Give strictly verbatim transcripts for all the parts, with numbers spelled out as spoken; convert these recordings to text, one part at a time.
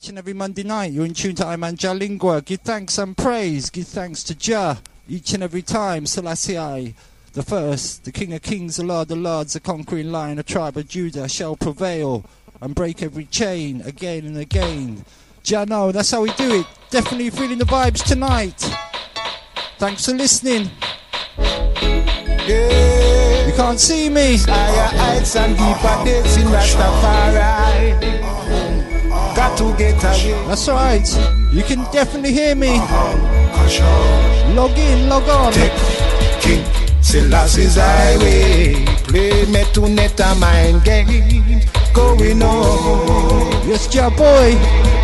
Each and every Monday night, you're in tune to Iman Jah Lingua. Give thanks and praise. Give thanks to Jah each and every time. Selassie I, the first, the King of Kings, the Lord of Lords, the conquering Lion, the tribe of Judah, shall prevail and break every chain again and again. Jah know, that's how we do it. Definitely feeling the vibes tonight. Thanks for listening. Yeah. You can't see me. Higher heights and deeper depths in Rastafari. Got to get away. That's right. You can definitely hear me. Log in, log on. Take King Selassie's highway. Play me to net a mind game. Going on. Yes, Jah boy.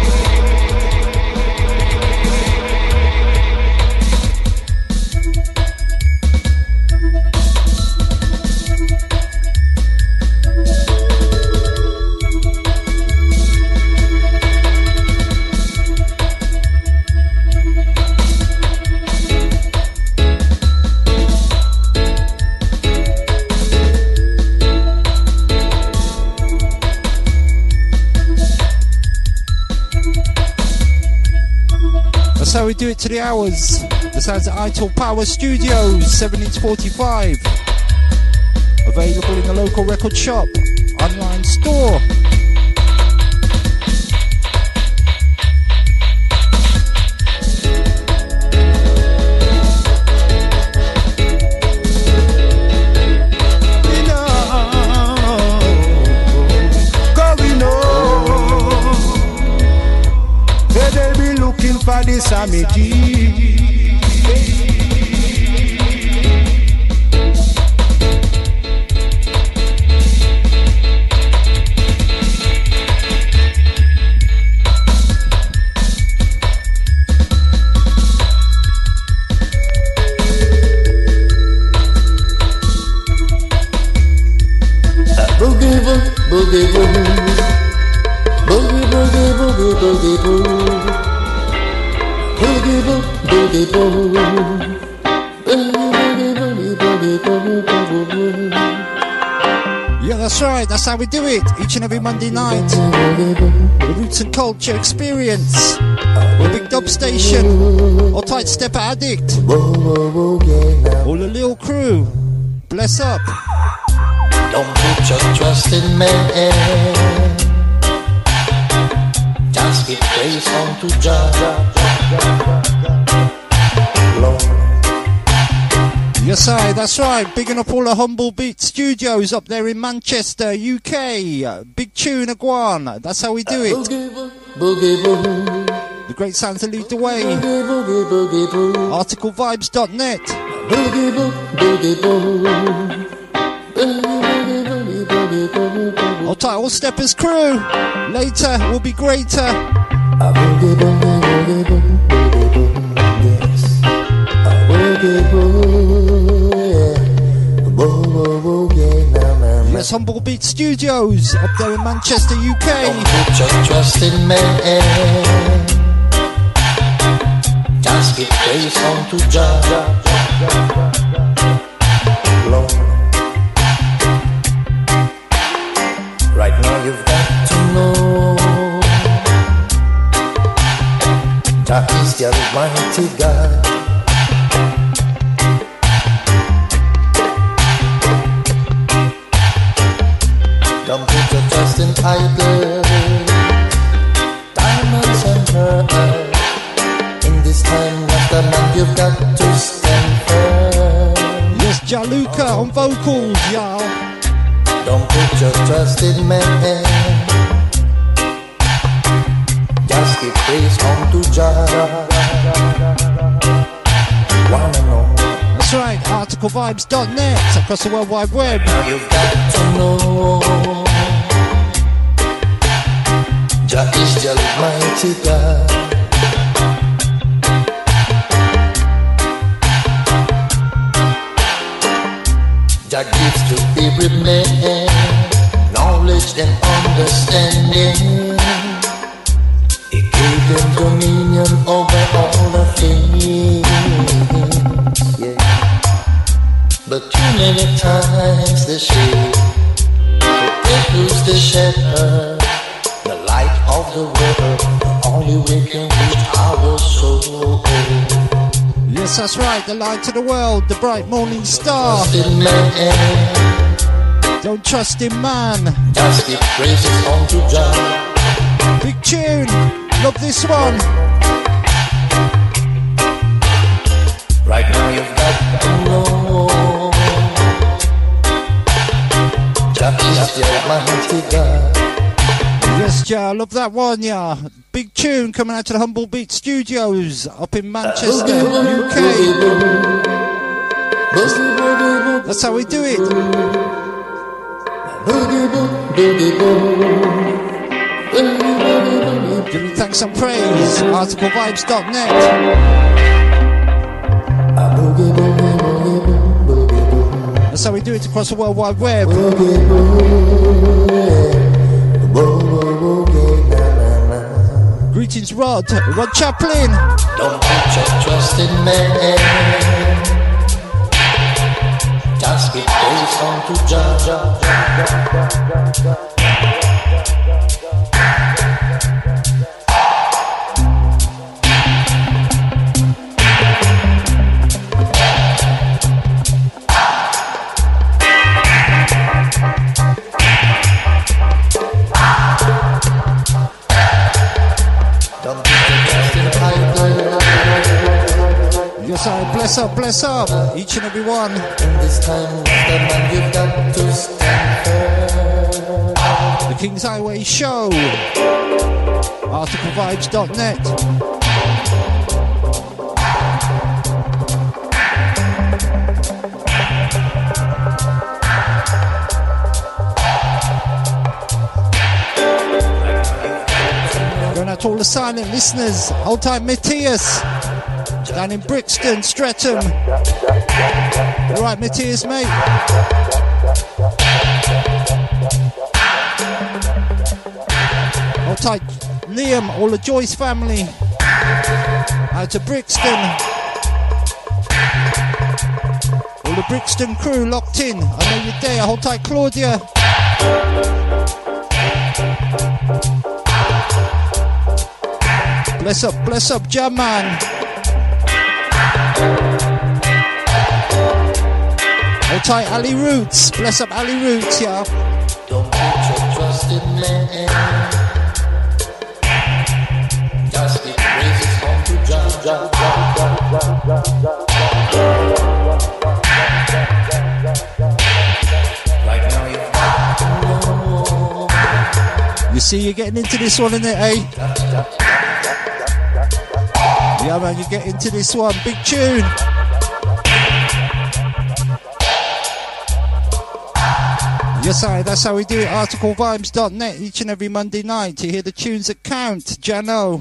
That's how we do it to the hours. The sounds of Ital Power Studios, seven inch forty-five. Available in the local record shop, online store. For this amity. Boogie boogie boogie boogie boogie boogie boogie boogie. Boogie boo, boogie boo, boogie boogie boogie boogie boogie. Yeah, that's right. That's how we do it. Each and every Monday night. The Roots and Culture Experience. The Big Dub Station. Or Tight Step Addict. All the little crew. Bless up. Don't put your trust in me. Just give praise unto Jah. Yes, I, that's right. Bigging up all the Humble Beat Studios up there in Manchester, U K. Uh, big tune, Aguan. That's how we do it. The great sounds that lead the way. article vibes dot net. All tight, all steppers crew. Later will be greater. Yes, Humble Beat Studios up there in Manchester, U K. Don't put your trust in me. Just give praise unto Jah. Lord. Right now you've got to know Jah is the Almighty God. Don't put your trust in idols, diamonds and pearls. In this time, Master Man, you've got to stand firm. Yes, Jaluka on vocals, y'all. Don't put your trust in man. Just give praise unto Jah. Wanna know? That's right, article vibes dot net across the World Wide Web. Now you've got to know Jah is the Almighty God. Jah gives to every man knowledge and understanding. He gave them dominion over all the things. Yeah. But too many times the sheep they lose the shepherd, the light of the world. only way can reach our soul. Yes, that's right, the light of the world, the bright morning star. Trust in man, don't trust in man. just give praises unto Jah. Big tune, love this one. Right now you've got to know Jah is the Almighty God. Yes, Jah, love that one, yeah. Big tune coming out to the Humble Beat Studios up in Manchester, U K. That's how we do it. Giving thanks and praise, article vibes dot net. That's how we do it across the World Wide Web. Greetings, Rod. Rod Chaplin. Don't put your trust in man, just give praise unto Jah, Jah, Jah, Jah, Jah. Yes, I bless up, bless up, each and every one. In this time, the man you've got to stand firm. The King's Highway Show, article vibes dot net. Going out to all the silent listeners. Hold tight, Matthias. Down in Brixton, Streatham. All right, Matthias, mate. Hold tight, Liam, all the Joyce family. Out to Brixton. All the Brixton crew locked in. I know you're there. Hold tight, Claudia. Bless up, bless up, Jam Man. Hold tight, Ali Roots. Bless up, Ali Roots, yeah. Don't put your trust in man, just give praises unto Jah, Jah, Jah, Jah, Jah, Jah, Jah. Right now you've got to know. You see, you're getting into this one, innit, eh? Yeah, man, you get into this one. Big tune. Yes, I. That's how we do it. article vibes dot net each and every Monday night to hear the tunes that count. Jano.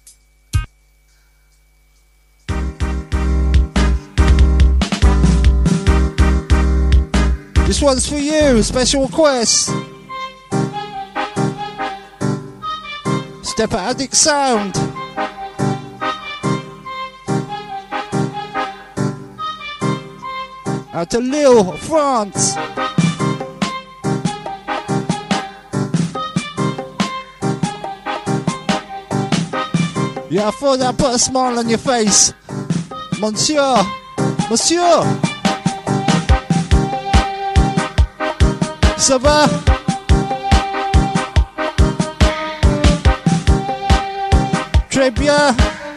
This one's for you. Special request. Step Addict Sound. Out to Lille, France. Yeah, I thought that put a smile on your face. Monsieur, Monsieur. Ça va? Très bien.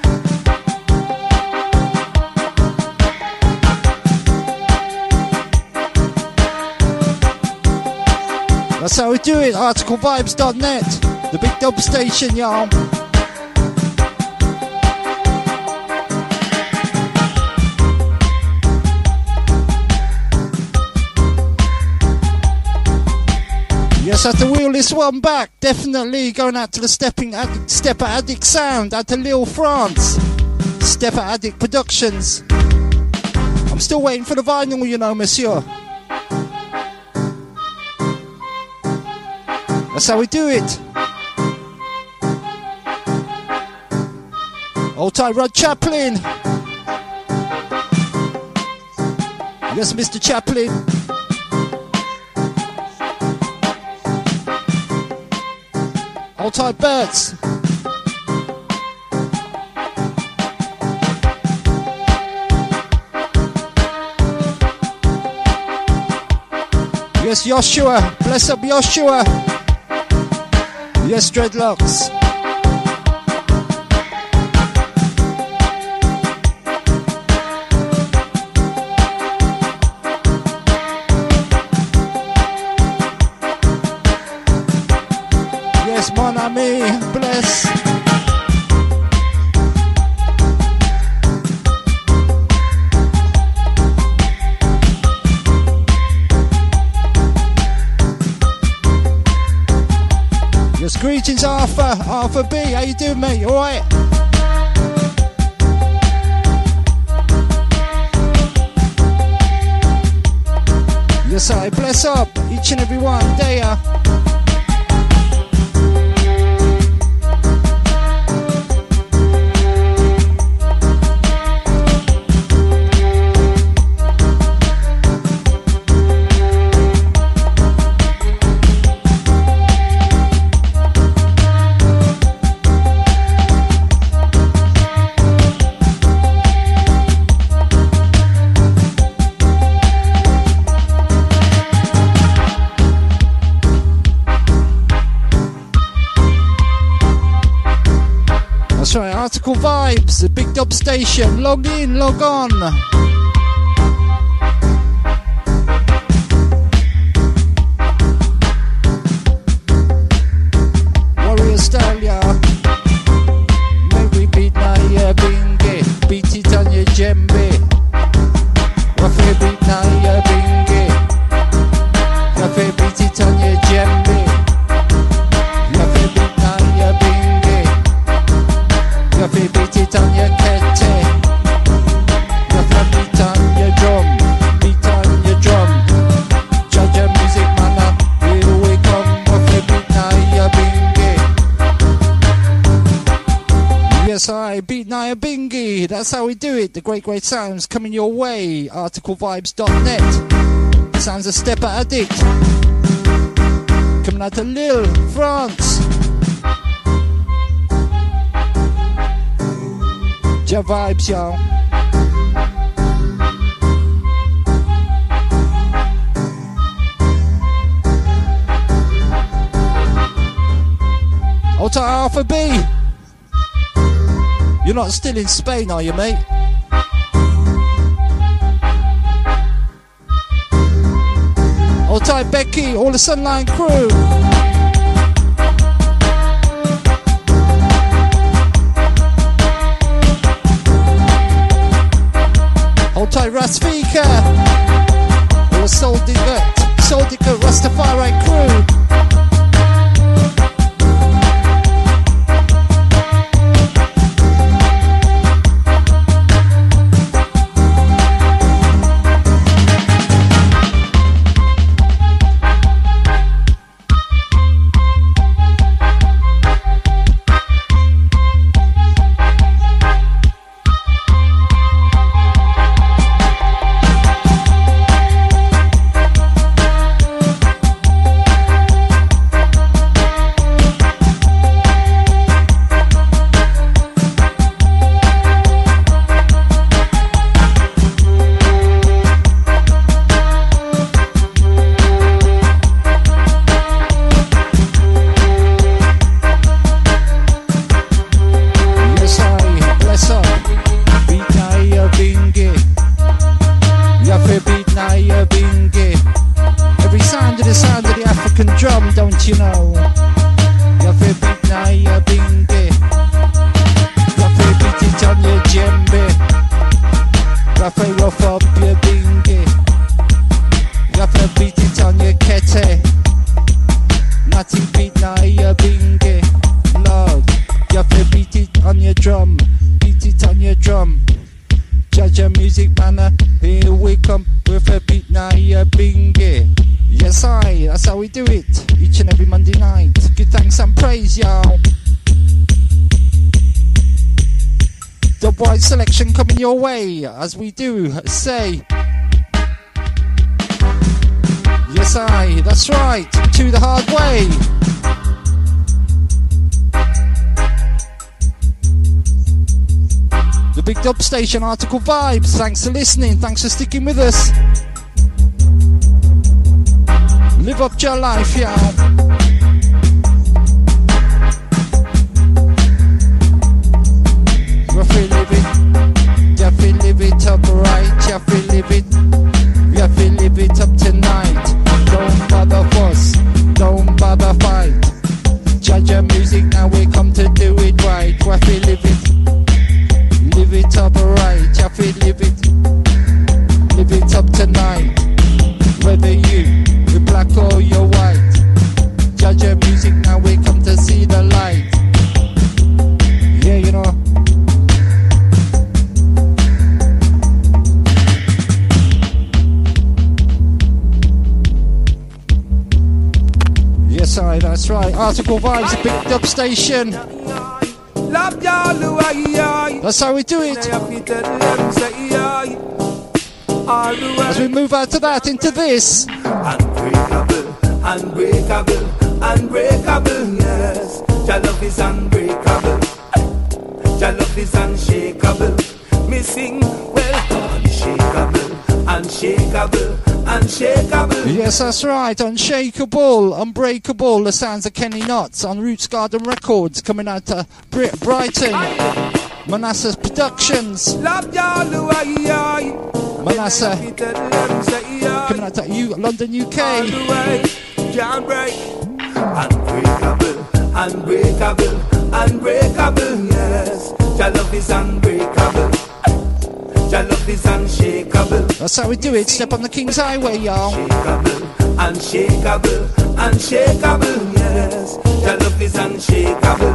That's how we do it, article vibes dot net, the big dub station, y'all. Yes, I have to wheel this one back, definitely going out to the Stepping Addict, Stepper Addict Sound, out to Lille, France. Stepper Addict Productions. I'm still waiting for the vinyl, you know, monsieur. That's how we do it. Old tight Rod Chaplin. Yes, Mister Chaplin. Old tight Berts. Yes, Joshua. Bless up, Joshua. Yes, Dreadlocks. Yes, mon ami. Bless. Yes, greetings, Arthur. Arthur B. How you doing, mate? All right? Yes, I bless up each and every one. There. That's right, Article Vibes, the Big Dub Station. Log in, log on. Warrior style, yeah. Maybe beat na ya binge, beat it on your djembe. Wafe beat na ya binge, wafe beat it on your djembe. Wafe beat na ya binge. Wafe beat it on your kete. Wafe beat on your drum. Beat on your drum. Judge your music man up. Here we come. Wafe beat na ya binge. Yes, I beat na ya binge. That's how we do it. The great, great sounds coming your way. article vibes dot net. Sounds a step addict. Coming out of Lille, France. Ja vibes, y'all. Hold tight, Alpha B. You're not still in Spain, are you, mate? Hold tight, Becky. All the Sunline crew. Hold tight, Rasfika. Or Soul Digger, Soul Digger Rastafari crew. Selection coming your way as we do say yes I, that's right, to the hard way. The Big Dub Station, Article Vibes. Thanks for listening, thanks for sticking with us. Live up your life, y'all. You feel live it, you feel live it up right, you feel live it, you feel live it up tonight. Don't bother fuss, don't bother fight. Judge your music, now we come to do it right. You feel live it, live it up right, you feel live it, live it up tonight. Whether you, you're black or you're white, judge your music, now we come to see the light. Yeah, you know. Yes, I, that's right. Article Vibes, a big dub station. That's how we do it. As we move out of that into this. Unbreakable, unbreakable, unbreakable, yes. Your love is unbreakable. Your love is unshakable. Missing, well, unshakable, unshakable, unshakable. Yes, that's right. Unshakable, unbreakable. The sounds of Kenny Knotts on Roots Garden Records, coming out to Br- Brighton. Manasseh Productions. Manasseh coming out to U- London, U K. Unbreakable, unbreakable, unbreakable, yes. Your love is unbreakable. Your love is unshakable. That's how we do it. Step on the King's Highway, y'all. Unshakable, unshakable, yes. Your love is unshakable.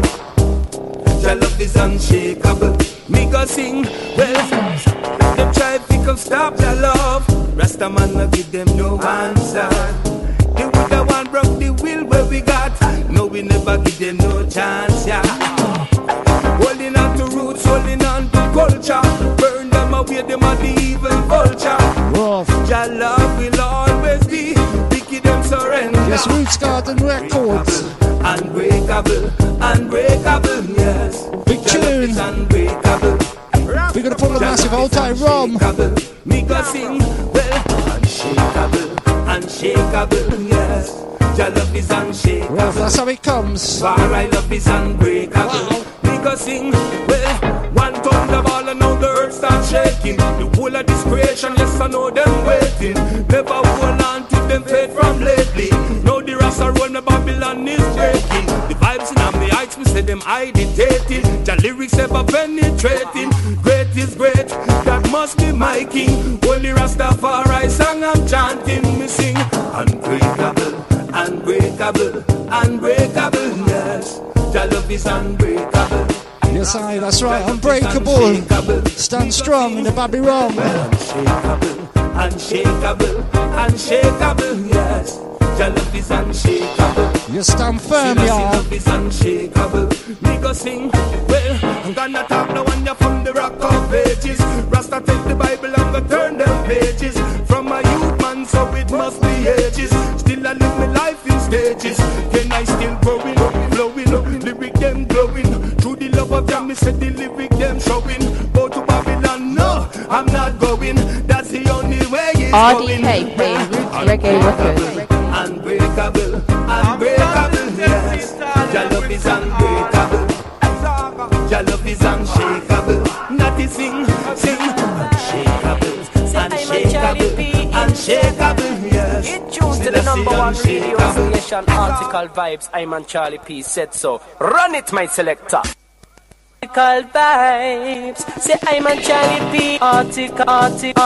Your love is unshakable. Me go sing, well, them try to come stop your love. Rasta man no give them no answer. They would have one broke the will where we got. No, we never give them no chance, yeah. Holding on to roots, holding on to culture. Burn them away, them are the evil vulture. Rough. Your love will always be. Picky them surrender. Yes, Roots Garden Records. Unbreakable, unbreakable, yes. Big tune. Unbreakable. We're gonna put a massive old time rum. Me go sing, well, unshakable, unshakable, yes. Your love is unshakable. Rough, that's how it comes. For I love is unbreakable. Wow. Me go sing, well, one thunderball and now the earth starts shaking. The whole of this creation, yes I know them waiting. Never hold on to them faith from lately. Now the rasta roll, the Babylon is breaking. The vibes in me heights, me say them agitating. The lyrics ever penetrating. Great is great, that must be my king. Holy Rastafari song I'm chanting. Me sing, unbreakable, unbreakable, unbreakable, yes. Your love is unbreakable. Yes, I, that's right, unbreakable. Stand strong in the Babylon. Unshakable, unshakable, unshakable, yes. Your love is unshakable. You stand firm, y'all. Your love is unshakable. Me go sing, well, I'm gonna talk now when you're from the rock of ages. Rasta take the Bible and go turn them pages. From my youth man, so it must be ages. Still I live my life in stages. Can I still growing, flowing, lyric them glowing. Through the love of them, me said the lyric them showing. Go to Babylon, no, I'm not going. That's the only way it's R D K playing Roots Reggae Records. Unbreakable, unbreakable, yes. Your love is unbreakable. Your love is unshakable. Natty sing, sing. Unshakable, unshakable, unshakable, yes. It tunes to the number one radio station. Article Vibes, I'm on Charlie P said so. Run it, my selector. Article Vibes, say I'm on Charlie P. Article, article,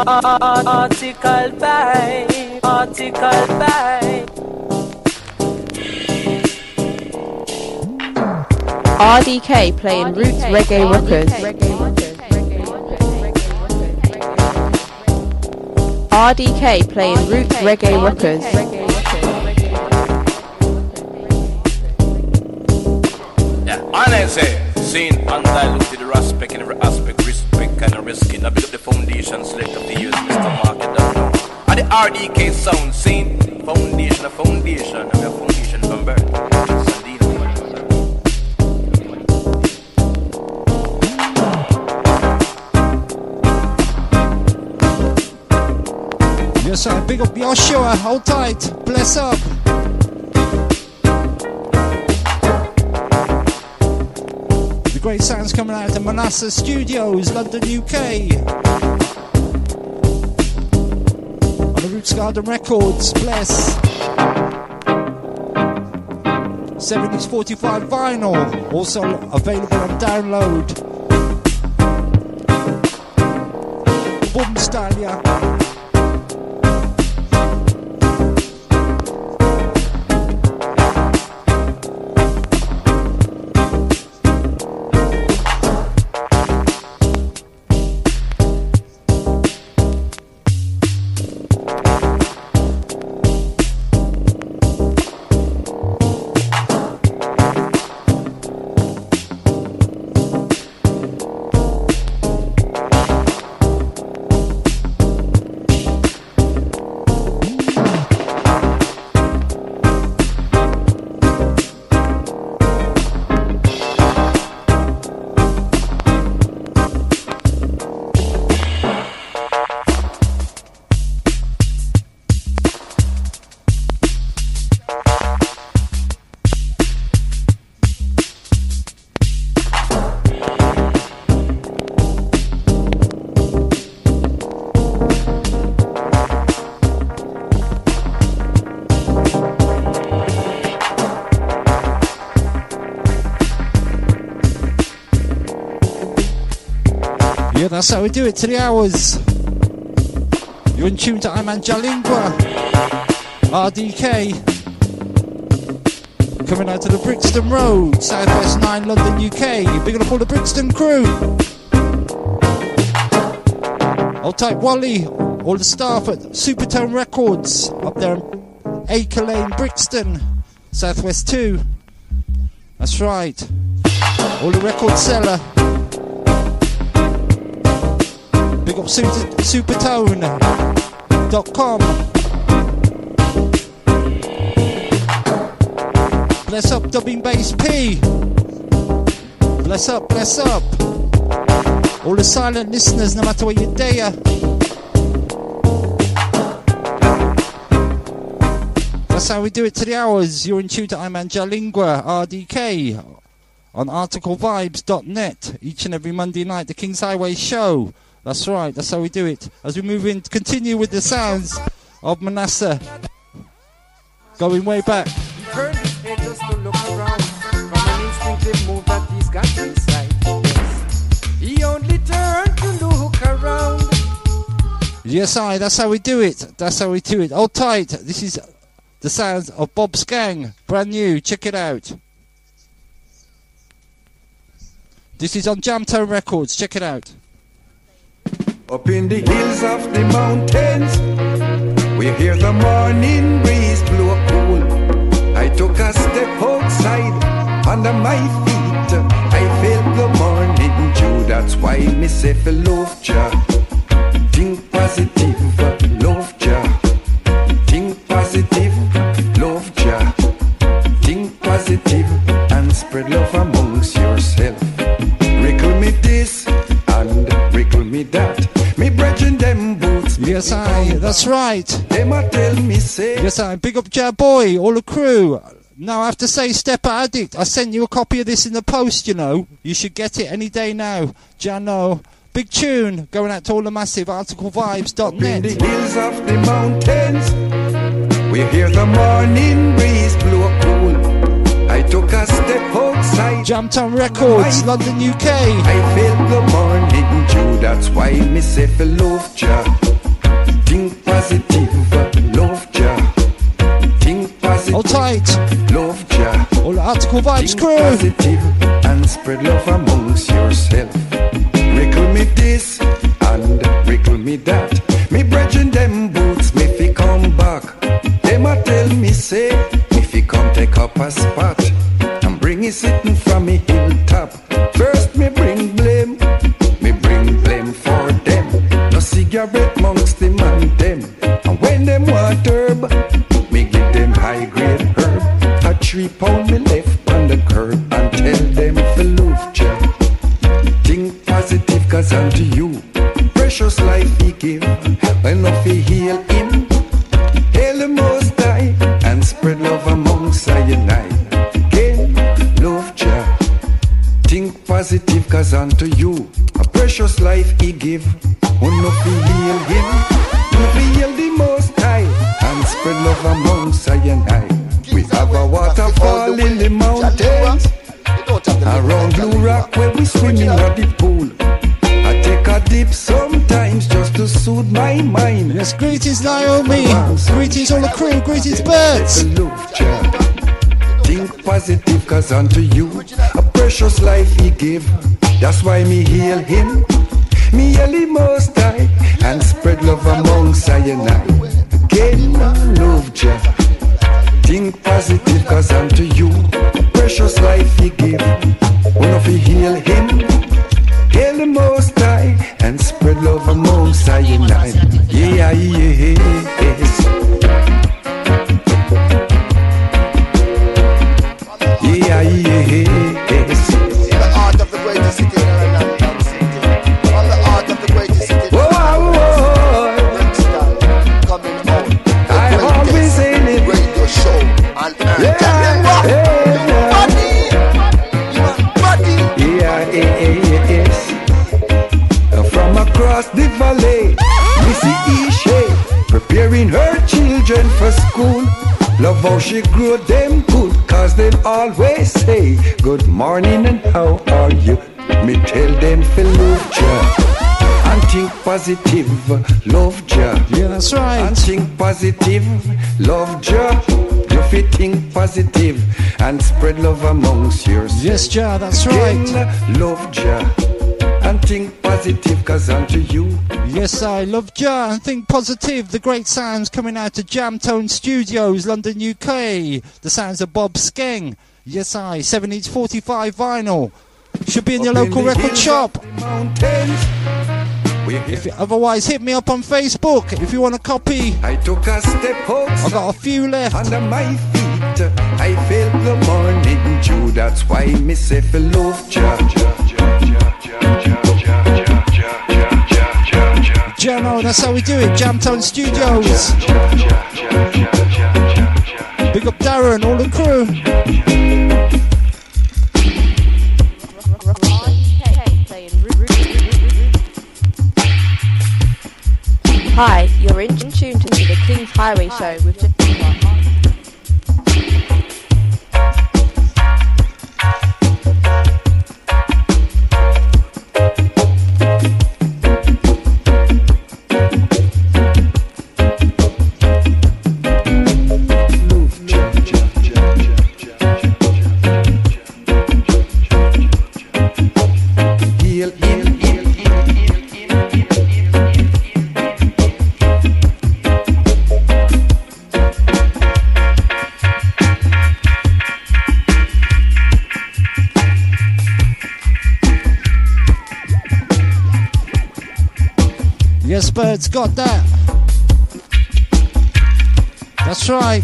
article Vibes, article Vibes. R D K playing Roots Reggae Records. R D K playing Roots Reggae Records. Yeah, I say, seen undiluted respect in every aspect, respect kind of risking. I build up the foundation, select of the years, Mister Market down now. And the R D K sound, seen foundation, a foundation, and a foundation from birth. Yes, I big up Joshua. Hold tight. Bless up. The great sounds coming out of Manasseh Studios, London, U K. On the Roots Garden Records. Bless. seventies forty-five vinyl. Also available on download. Boom style, yeah. Yeah, that's how we do it to the hours. You're in tune to Iman Jalingua, R D K. Coming out to the Brixton Road, Southwest nine, London, U K. Big up all the Brixton crew. Old type Wally, all the staff at Supertone Records up there in Acre Lane, Brixton, Southwest two. That's right. All the record seller. Big up supertone dot com. Bless up Dubbing Bass P. Bless up, bless up. All the silent listeners, no matter what your day are. That's how we do it to the hours. You're in tune to Iman Jalingua, R D K, on article vibes dot net. Each and every Monday night, the King's Highway show. That's right, that's how we do it. As we move in, continue with the sounds of Manasseh. Going way back. He turned his head just to look around. From an instinctive move that he's got inside. Yes. He only turned to look around. Yes, I, that's how we do it. That's how we do it. Hold tight. This is the sounds of Bob Skang. Brand new. Check it out. This is on Jamtone Records. Check it out. Up in the hills of the mountains, we hear the morning breeze blow cool. I took a step outside, under my feet I felt the morning dew. That's why me say for love Jah, think positive, love Jah. Think positive, love Jah. Think positive and spread love amongst yourself. Wrinkle me this and wrinkle me that. Me brethren them boots. Yes, I. That's right. Them a tell me say. Yes, I. Big up Jah Boy, all the crew. Now I have to say, Stepper Addict. I sent you a copy of this in the post. You know, you should get it any day now. Jano, big tune going out to all the massive article vibes dot net. In the hills of the mountains, we hear the morning breeze blow cool. I took a step outside. Jamtone Records, London, U K. I felt the morning dew. That's why me say for love Jah. Think positive, love Jah. Think positive, hold tight, love Jah. All the article vibes Think crew. Positive and spread love amongst yourself. Wrinkle me this and wrinkle me that. Me brethren them boots me fi come back. Them a tell me say me fi come take up a spot and bring it sitting from me hilltop. First me bring blame, me bring blame for them. No cigarette amongst them and them. And when them want herb, me give them high grade herb. A three pound me left on the curb and tell them for love Jah. Think positive cause unto you precious life he give. Enough he heal him Think positive, cause unto you a precious life he give. Who no fi heal him, no fi heal the most high, and spread love amongst I and I. We have a waterfall in the mountains, around Blue Rock where we swim in the pool. I take a dip sometimes just to soothe my mind. Yes, greetings Naomi, greetings all the crew, greetings birds. Think positive, cause unto you a precious life he give. That's why me heal him, me heal the most high, and spread love amongst I and I. Again, love Jah. Think positive, cause unto you a precious life he give. One of you heal him, heal the most high, and spread love amongst I and I. Yeah, yeah, yes. Yeah, yes. The art of the greatest city in London City. On the art of the greatest city. Whoa, whoa, whoa. Coming out. I always say it. Radio show on earth. Yeah, yeah, yeah, yeah, yes. From across the valley, we see Ishe preparing her children for school. Love how she grew them good, cause they always say good morning and how are you. Me tell them to love Jah and think positive, love Jah. Yeah, that's right. And think positive, love Jah. You fit think positive and spread love amongst yourselves. Yes, Jah, that's right. Love Jah and think positive, cause unto you. Yes, I love Jah and think positive. The great sounds coming out of Jamtone Studios, London, U K. The sounds of Bob Skeng. Yes, I. seven inch forty-five vinyl. Should be in your Up local in the record hills, shop. Mountains. If you, otherwise, hit me up on Facebook if you want a copy. I took a step out. I've got a few left. Under my feet, I felt the morning dew. That's why me say for love Jah. Jano, that's how we do it. Jamtone Studios. Big up Darren, all the crew. Hi, you're in tune to the King's Highway Show with just Yes, birds got that. That's right.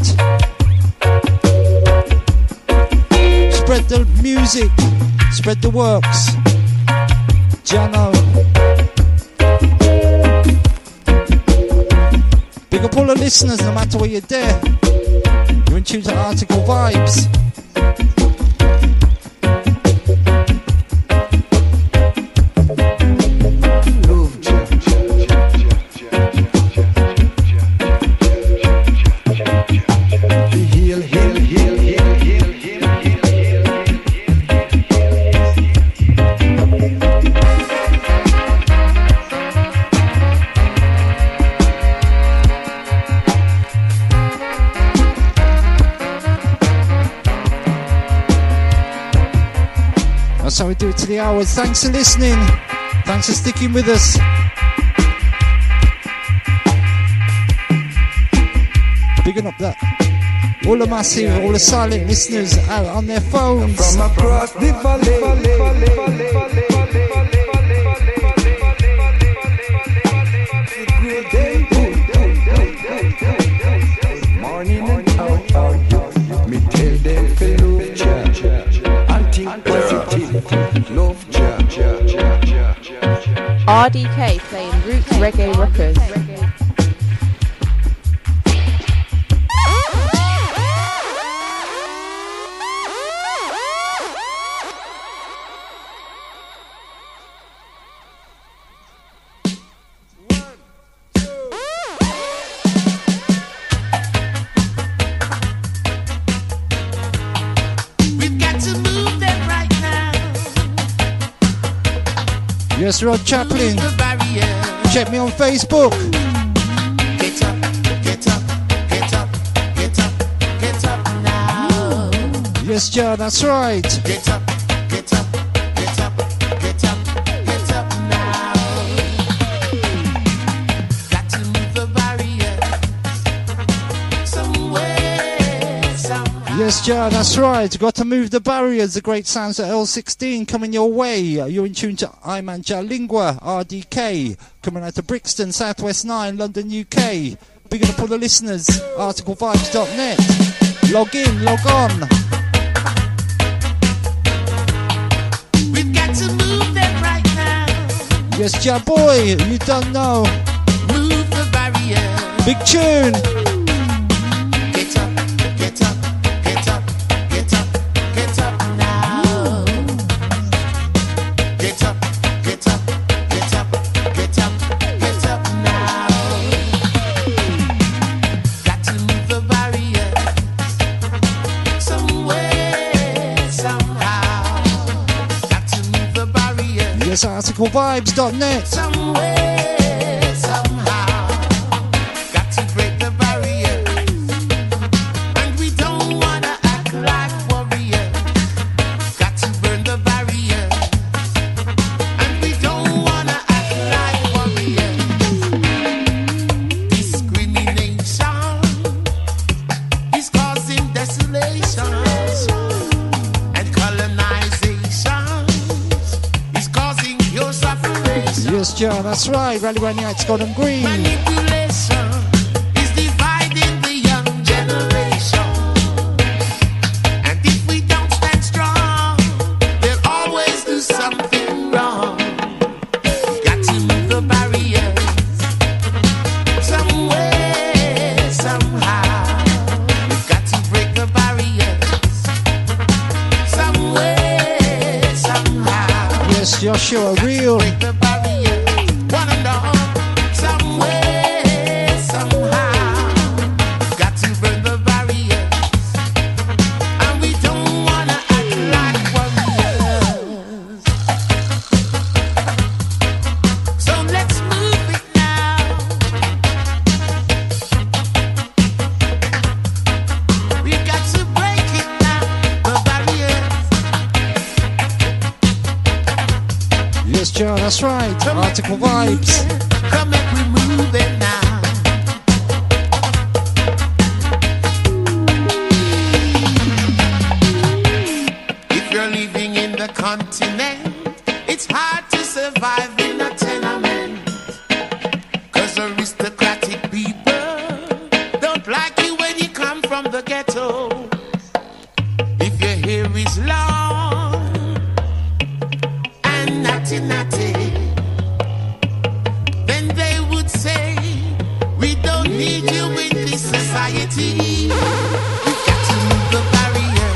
Spread the music, spread the works. Jano. Big up all the listeners, no matter where you're there. You're in tune to Article Vibes. That's how we do it to the hours. Thanks for listening. Thanks for sticking with us. Bigging up that. All the massive, all the silent listeners out on their phones. From across the valley. Morning and how are you? Me tell them fellow Jah and think positive, love Jah. R D K playing Roots Reggae Rockers. Yes, Rod Chaplin. Check me on Facebook. Get up, get up, get up, get up, get up now. Yes, Joe, that's right. Get up, get up, get up, get up, get up now. Got to move the barrier somewhere, somehow. Yes, Joe, that's right. Got to move the barriers. The great sounds at L sixteen coming your way. You're in tune to Iman Jalingua, R D K, coming out to Brixton, Southwest nine, London, U K. Big up all the listeners. article vibes dot net. Log in, log on. We've got to move them right now. Yes, Ja boy, you don't know. Move the barrier. Big tune. Get up, get up, get up, get up, get up now. Get up, get up, get up, get up, get up now. Got to move the barrier somewhere, somehow. Got to move the barrier Yes, article vibes dot net. somewhere, somehow. Got to break the barrier, and we don't wanna act like warriors. Got to burn the barrier, and we don't wanna act like warriors. Discrimination is causing desolation, and colonization is causing your suffering. Yes, Joe, that's right. Rally Rally Night's Golden Green. Manipulation is dividing the young generation, and if we don't stand strong, they'll always do something wrong. Got to move the barriers somewhere, somehow. We've got to break the barriers somewhere, somehow. Yes, Joshua, real. Break the barrier, one and all, somewhere, somehow. Got to burn the barriers, and we don't wanna act like warriors. So let's move it now. We've got to break it now, the barriers. Yes, Joe, that's right. Article vibes. Come make we move it now. If you're living in the continent, it's hard to survive in a tenement. Cause aristocratic people don't like you when you come from the ghetto. If your hair is long and natty natty, then they would say, we don't need you in this society. We've got to move the barrier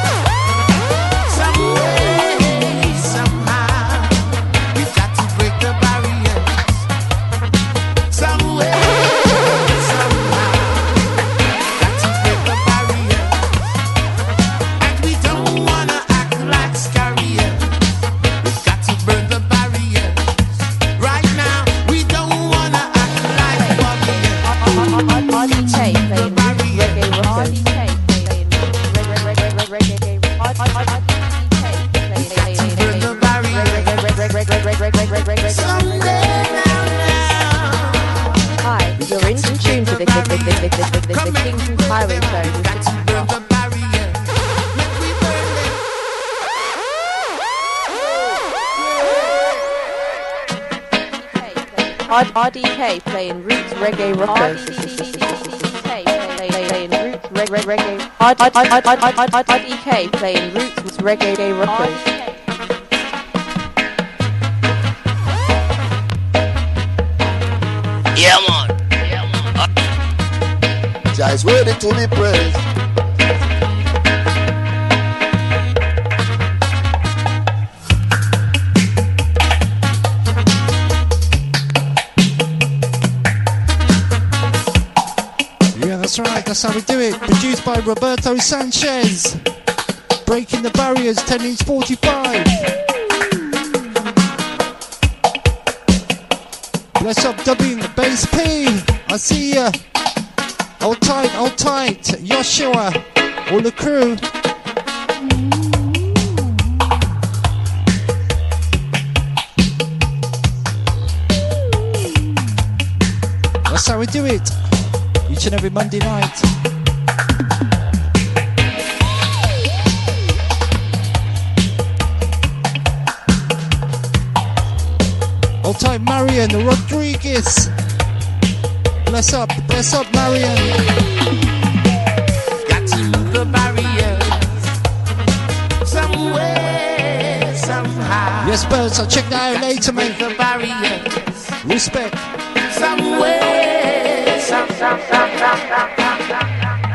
somewhere, somehow. We've got to break the barriers somewhere, somehow. Got to break the barriers, and we don't wanna act like scarier. We've got to burn the barriers right now. We don't wanna act like warriors. R D K playing reggae rockers. R D K playing reggae Burn the barriers someday now, now. Hi, you're in tune to the, the, the, the, the, the, the, the King's Highway Show with Got to burn the barriers. Make we burn them. R- RDK playing roots reggae rockers. R D K playing roots reggae reggae. R D K playing roots reggae rockers. Yeah, man. Jah is worthy to be praised. Yeah, that's right. That's how we do it. Produced by Roberto Sanchez. Breaking the barriers, ten inch forty-five. Bless up, dubbing, bass P. I see ya. Hold tight, hold tight. Joshua, all the crew. That's how we do it. Each and every Monday night. Hold tight, Marion Rodriguez. Bless up, bless up, Marion. Got to move the barriers somewhere, somehow. Yes, Birds, I'll check that out later, mate. The barriers respect. Somewhere, some, some, some, some, some, some.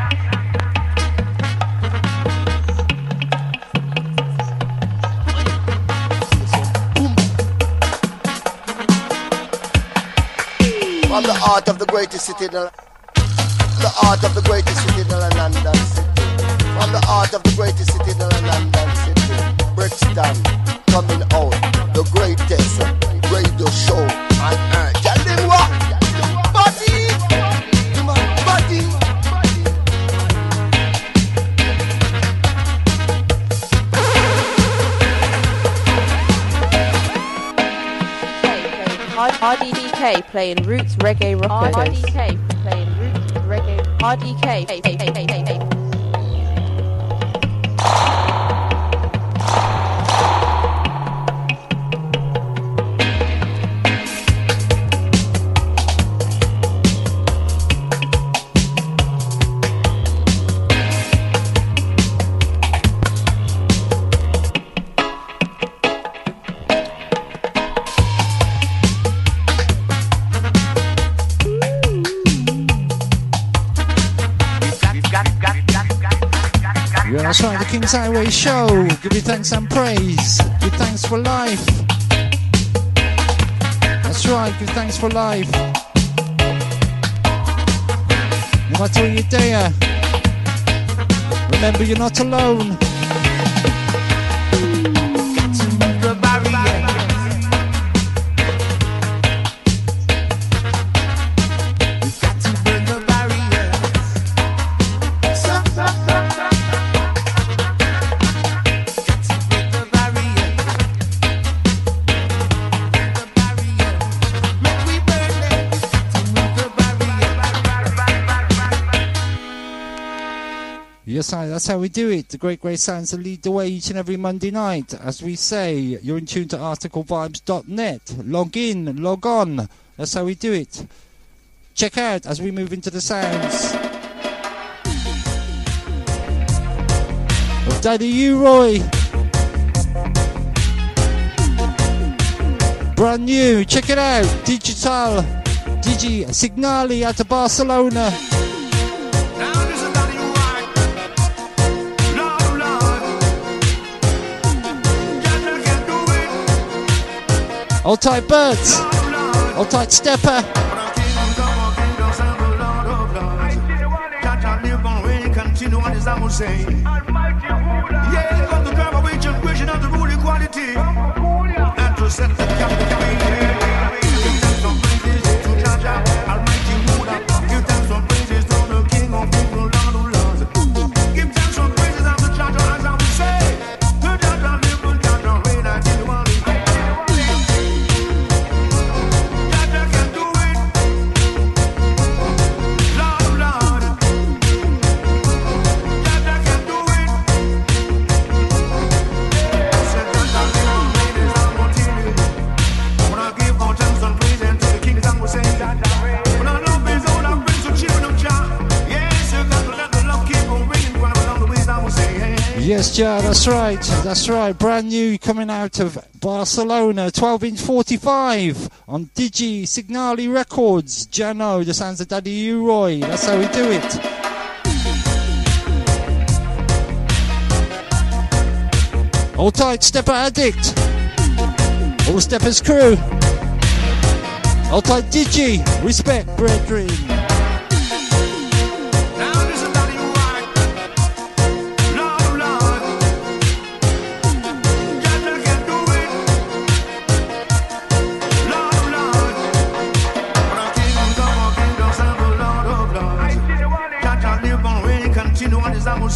From the heart of the greatest city, in the, the heart of the greatest city in the London city. From the heart of the greatest city in the London city, Brixton, coming out, the greatest radio show on earth. Tell them what, body, body. R D K playing Roots Reggae Rockers. R D K playing Roots Reggae. R D K. Hey, hey, hey, hey, hey. That's right, the King's Highway Show. Give you thanks and praise. Give thanks for life. That's right, give thanks for life. No matter where you're there, remember you're not alone. Yes, that's how we do it. The Great Grey Sounds that lead the way each and every Monday night. As we say, you're in tune to article vibes dot net. Log in, log on. That's how we do it. Check out as we move into the sounds of Daddy U-Roy. Brand new. Check it out. Digital. Digi Signali out of Barcelona. Hold tight, Birds. Hold tight, Stepper. Yes, Jar, that's right, that's right, brand new coming out of Barcelona, twelve inch forty-five on Digi Signali Records. Jano, the sounds of Daddy U-Roy, that's how we do it. All tight, Stepper Addict, all Stepper's crew, all tight Digi, respect, brethren.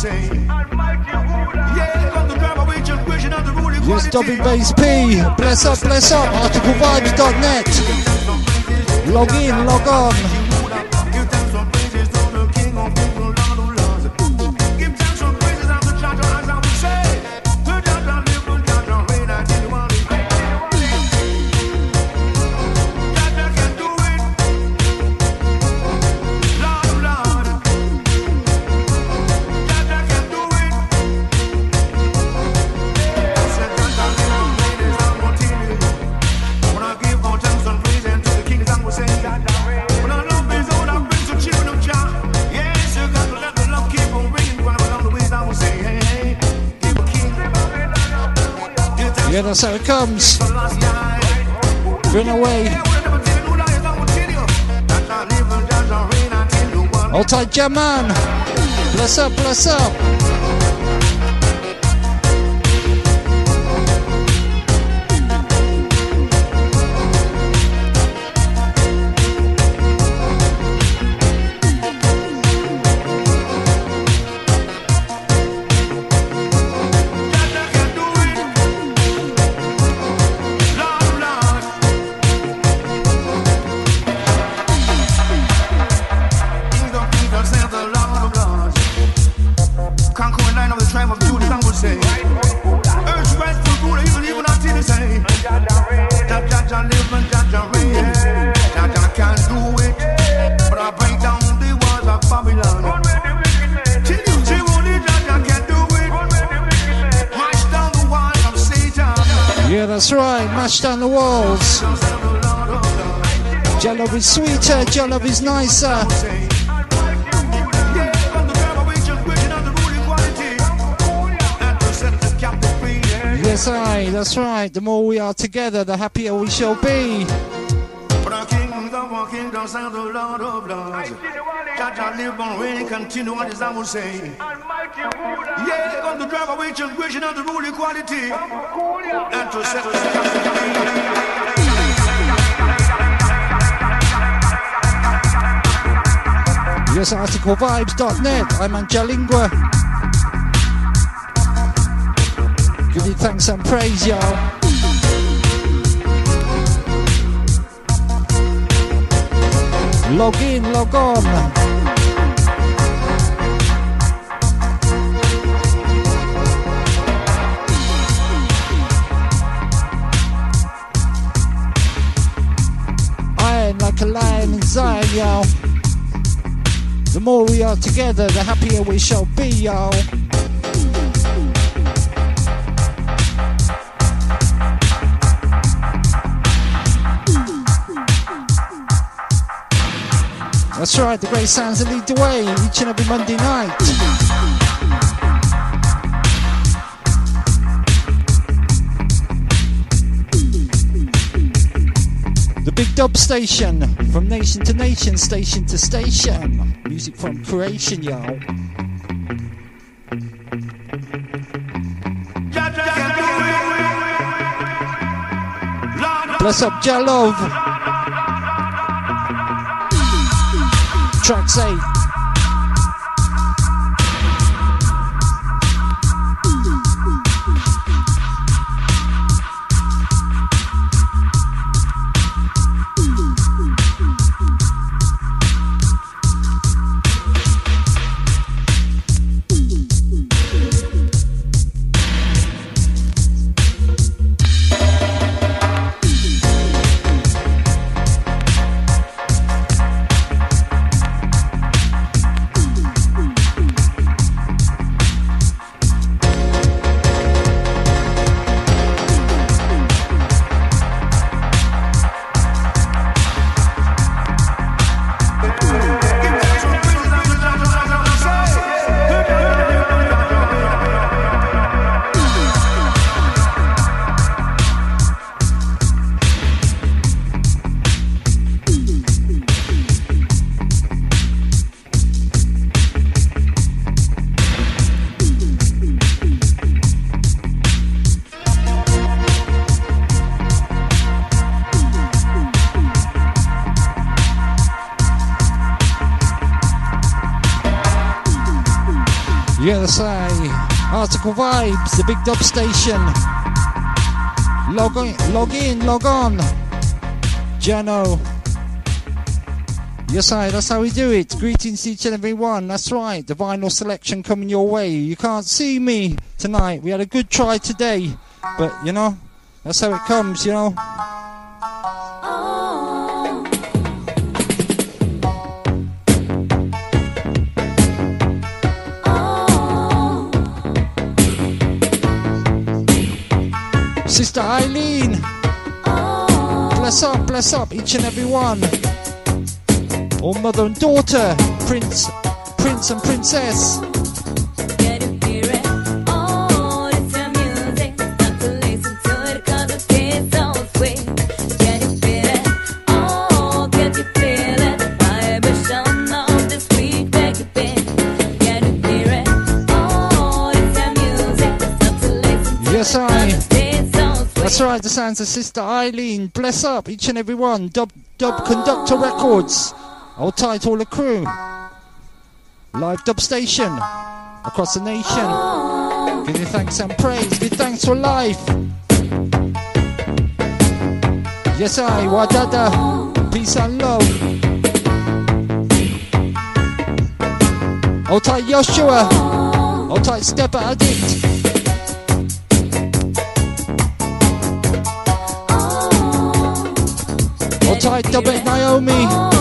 Yes, Dobby Bass P. Bless up, bless up. article vibes dot net. Log in, log on. Yeah, that's how it comes. Run away. Hold tight, jam man. Bless up, bless up. Yeah, that's right, mash down the walls. Jah love is sweeter, Jah love is nicer. Yes, aye, that's right. The more we are together, the happier we shall be. Jah live on, reign, continue on as I will say. Yeah, come to drive away transgression and to rule equality and to settle the Yes, article vibes dot net. I'm Anjalingua. Give you thanks and praise, y'all. Log in, log on. Iron like a lion in Zion, y'all. The more we are together, the happier we shall be, y'all. That's right, the great sounds that lead the way each and every Monday night. The Big Dub Station, from nation to nation, station to station. Music from creation, y'all. Bless up, Jah love. Tracks eight. Yes, I. Article Vibes, the big dub station. Log in, log in, log on. Jano. Yes, I. That's how we do it. Greetings to each and every one. That's right. The vinyl selection coming your way. You can't see me tonight. We had a good try today, but you know, that's how it comes. You know. Sister Eileen, bless up, bless up, each and every one. Or mother and daughter, prince, prince and princess. Yes, I. That's right, the sounds of Sister Eileen. Bless up, each and every one. Dub, Dub Conductor Records. Hold tight, all the crew. Live dub station across the nation. Give you thanks and praise. Give thanks for life. Yes, I. Wadada. Peace and love. Hold tight, Joshua. Hold tight, Stepper Addict. Hold tight, Dub It Naomi.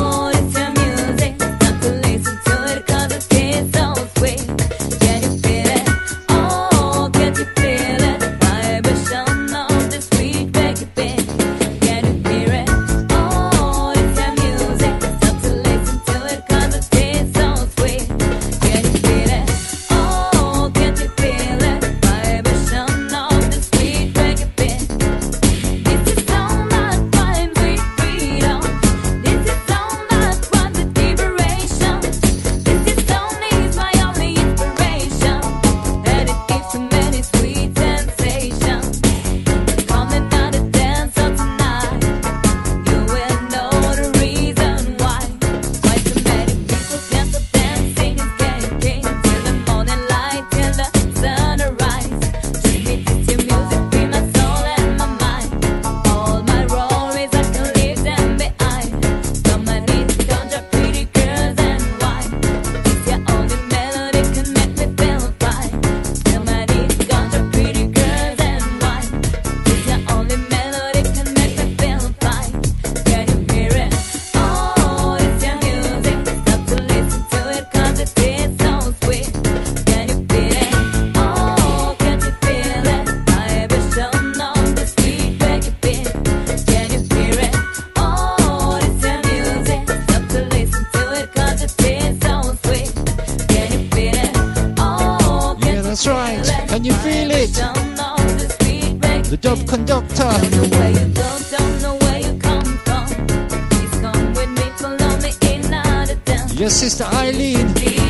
Yes, Sister Eileen.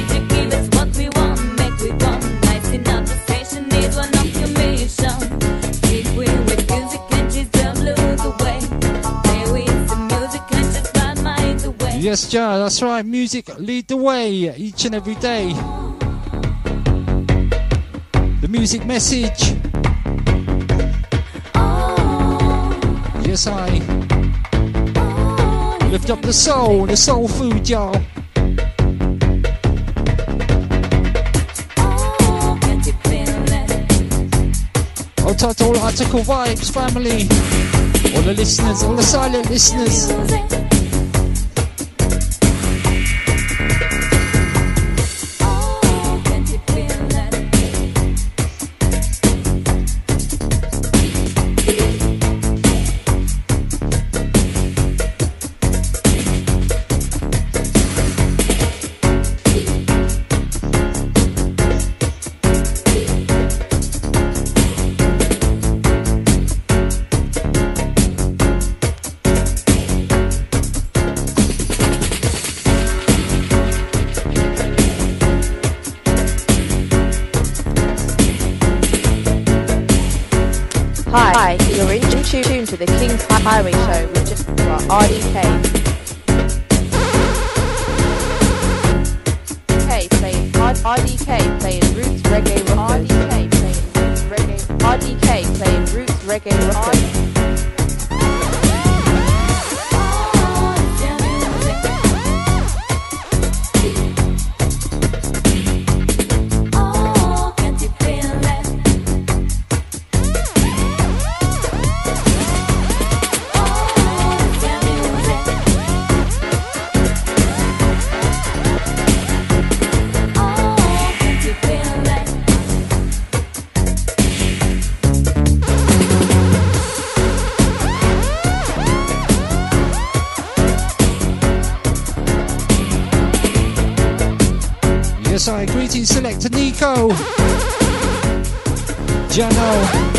Yes, Ja, that's right. Music lead the way each and every day. The music message. Yes, I lift up the soul, the soul food, y'all. I'll talk to all Article Vibes family, all the listeners, all the silent listeners. Hi, you're in tune to the King's Highway Show with just R D K. Okay, play R D K playing roots reggae rockers. R D K playing roots reggae. R D K playing roots reggae rockers. Sorry, greetings, Selector Nico. Jano.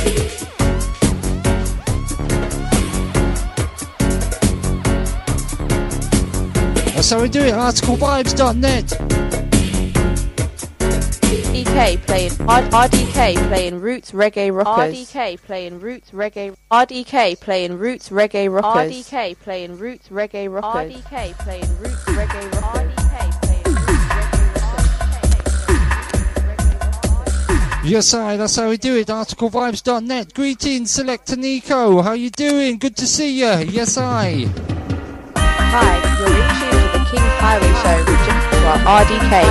That's how we do it, article vibes dot net. R D K playing R D K playing roots reggae rockers. R D K playing roots reggae. R D K playing roots reggae rockers. R D K playing roots reggae rockers. R D K playing roots reggae rockers. Yes, I. That's how we do it. article vibes dot net. Greetings, Selector Nico. How you doing? Good to see you. Yes, I. Hi, you're in tune to the King's Highway Show with Joshua R D K.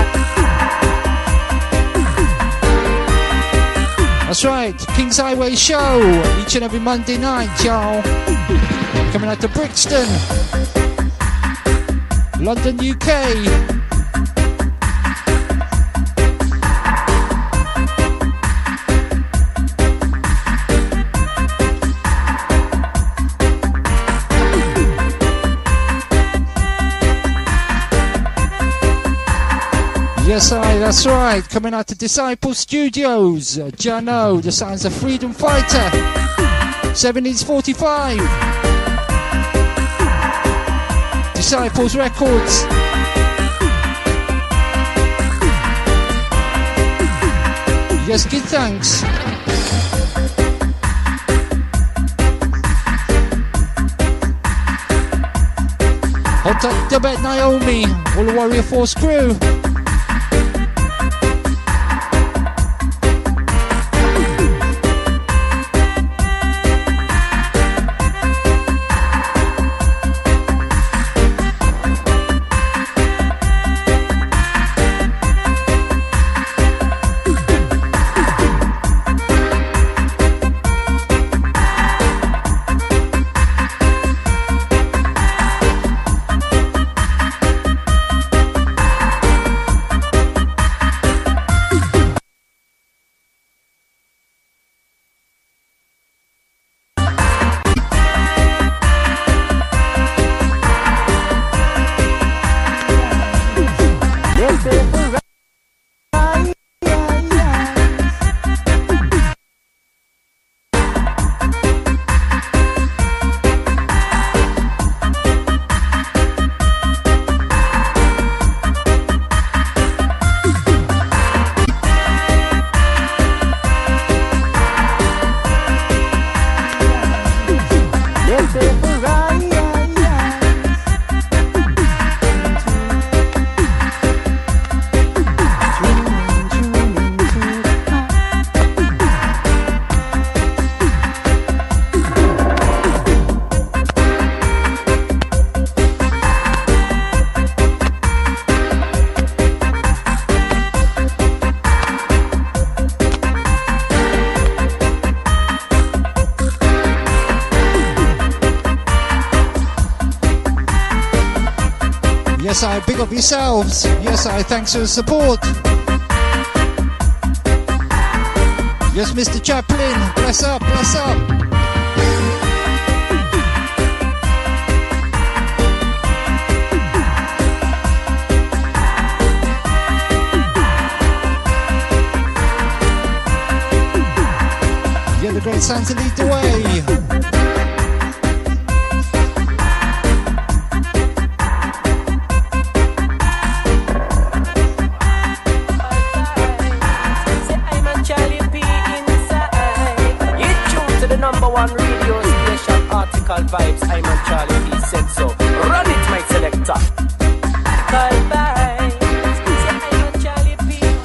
That's right, King's Highway Show each and every Monday night, y'all. Coming out to Brixton, London, U K. Yes, I, that's right. Coming out to Disciple Studios. Uh, Jano, the sounds of Freedom Fighter. seventies forty-five. Disciples Records. Yes, give thanks. Hot Up Debet Naomi, all the Warrior Force crew. Yes, I big up yourselves. Yes, I thanks for the support. Yes, Mister Chaplin, bless up, bless up. Yeah, the great Santa lead the way. Vibes, I'm on Charlie, he said so. Run it, my selector. Call vibes, say I'm on Charlie P.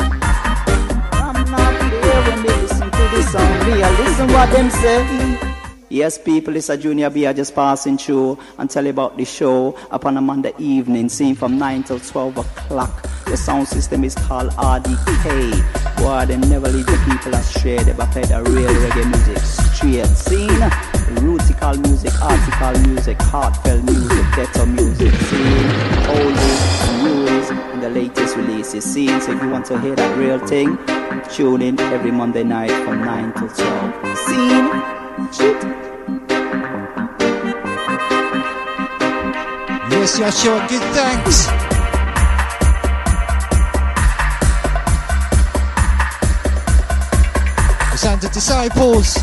say. Yes, people, it's a Junior B. I just passing through and tell you about the show upon a Monday evening, seen from nine till twelve o'clock. The sound system is called R D K. Boy, they never lead the people astray. They play the real reggae music straight. Seen? Rootical music, article music, heartfelt music, ghetto music. Seen? Oldies, newies, and the latest releases. Seen? So if you want to hear that real thing, tune in every Monday night from nine till twelve. Seen? Shit. Yes, Yeshua, give thanks. The sound of disciples.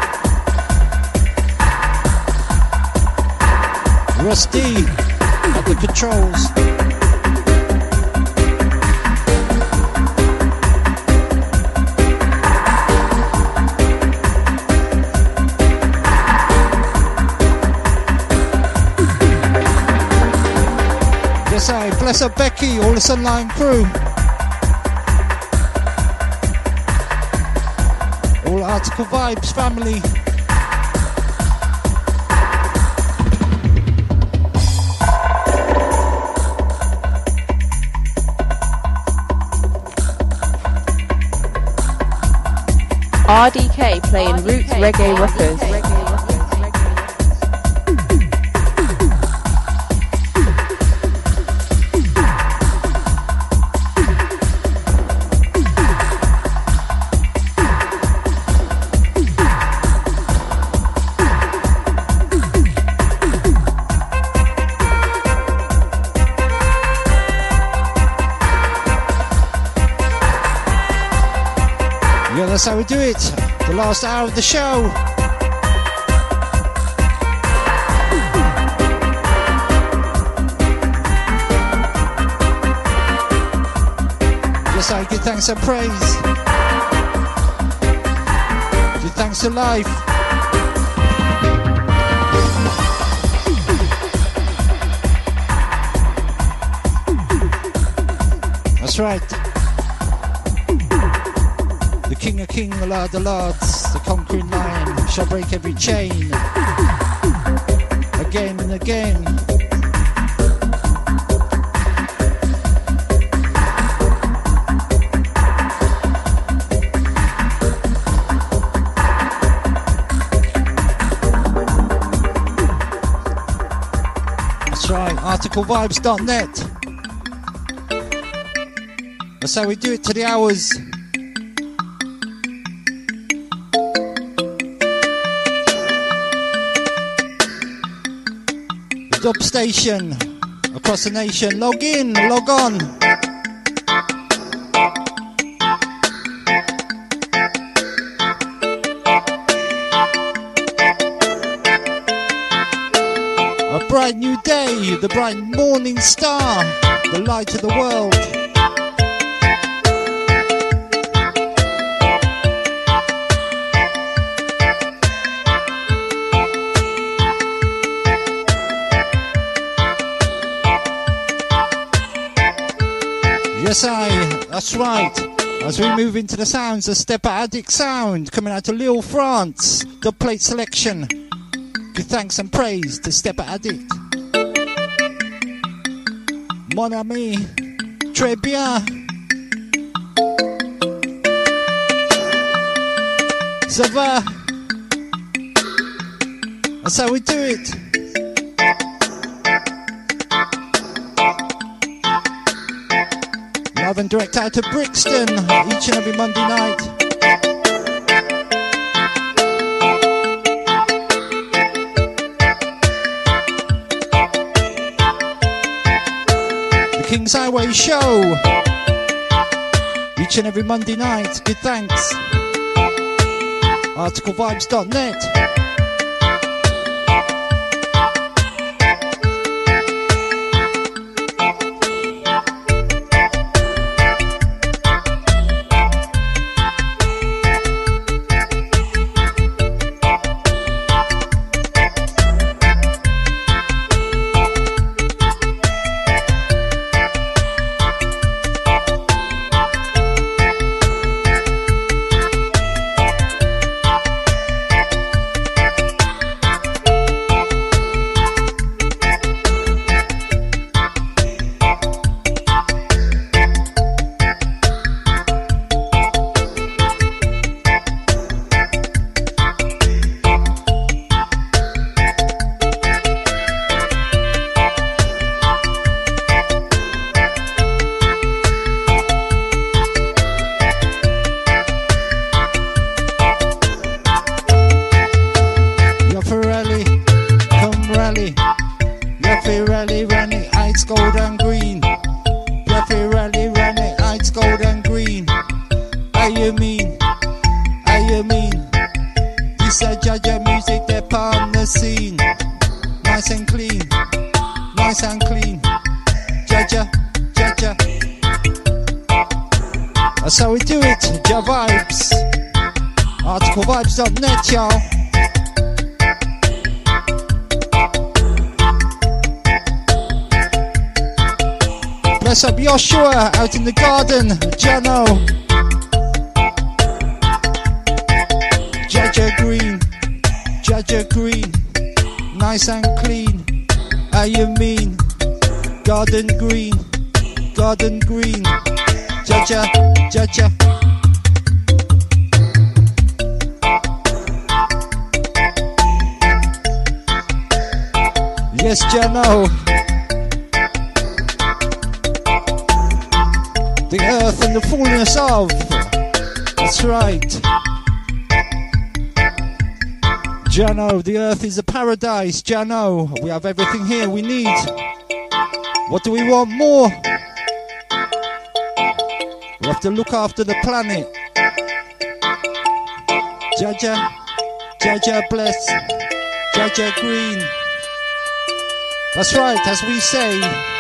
Rusty at the controls. Yes, I bless up Becky, all the Sunline crew. All Article Vibes family. R D K playing R D K Roots Reggae, Reggae Rockers. Reggae. That's how we do it. The last hour of the show. Just like give thanks and praise. Give thanks to life. That's right. King of King, the Lord of Lords, the conquering lion shall break every chain again and again. That's right, article vibes dot net. That's how we do it to the hours. Dub station across the nation. Log in, log on. A bright new day, the bright morning star, the light of the world. Yes, I, that's right. As we move into the sounds of Stepper Addict sound coming out of Lille, France. Dub plate selection. Give thanks and praise to Stepper Addict. Mon ami, très bien. Ça va? That's how we do it. Live and direct out of Brixton each and every Monday night. The King's Highway Show each and every Monday night. Good thanks. article vibes dot net. gold and green. Referee rally ran it, it's gold and green. How you mean? How you mean? This a Jaja music, they're on the scene. Nice and clean, nice and clean. Jaja, Jaja. That's how we do it, Ja Vibes. article vibes dot net, y'all. Bless up Joshua out in the garden, Jano. Jaja Green, Jaja Green, nice and clean. How you mean? Garden green, garden green. Jaja, Jaja. Yes, Jano. The earth and the fullness of. That's right. Jano, the earth is a paradise. Jano, we have everything here we need. What do we want more? We have to look after the planet. Jaja, Jaja bless, Jaja green. That's right, as we say.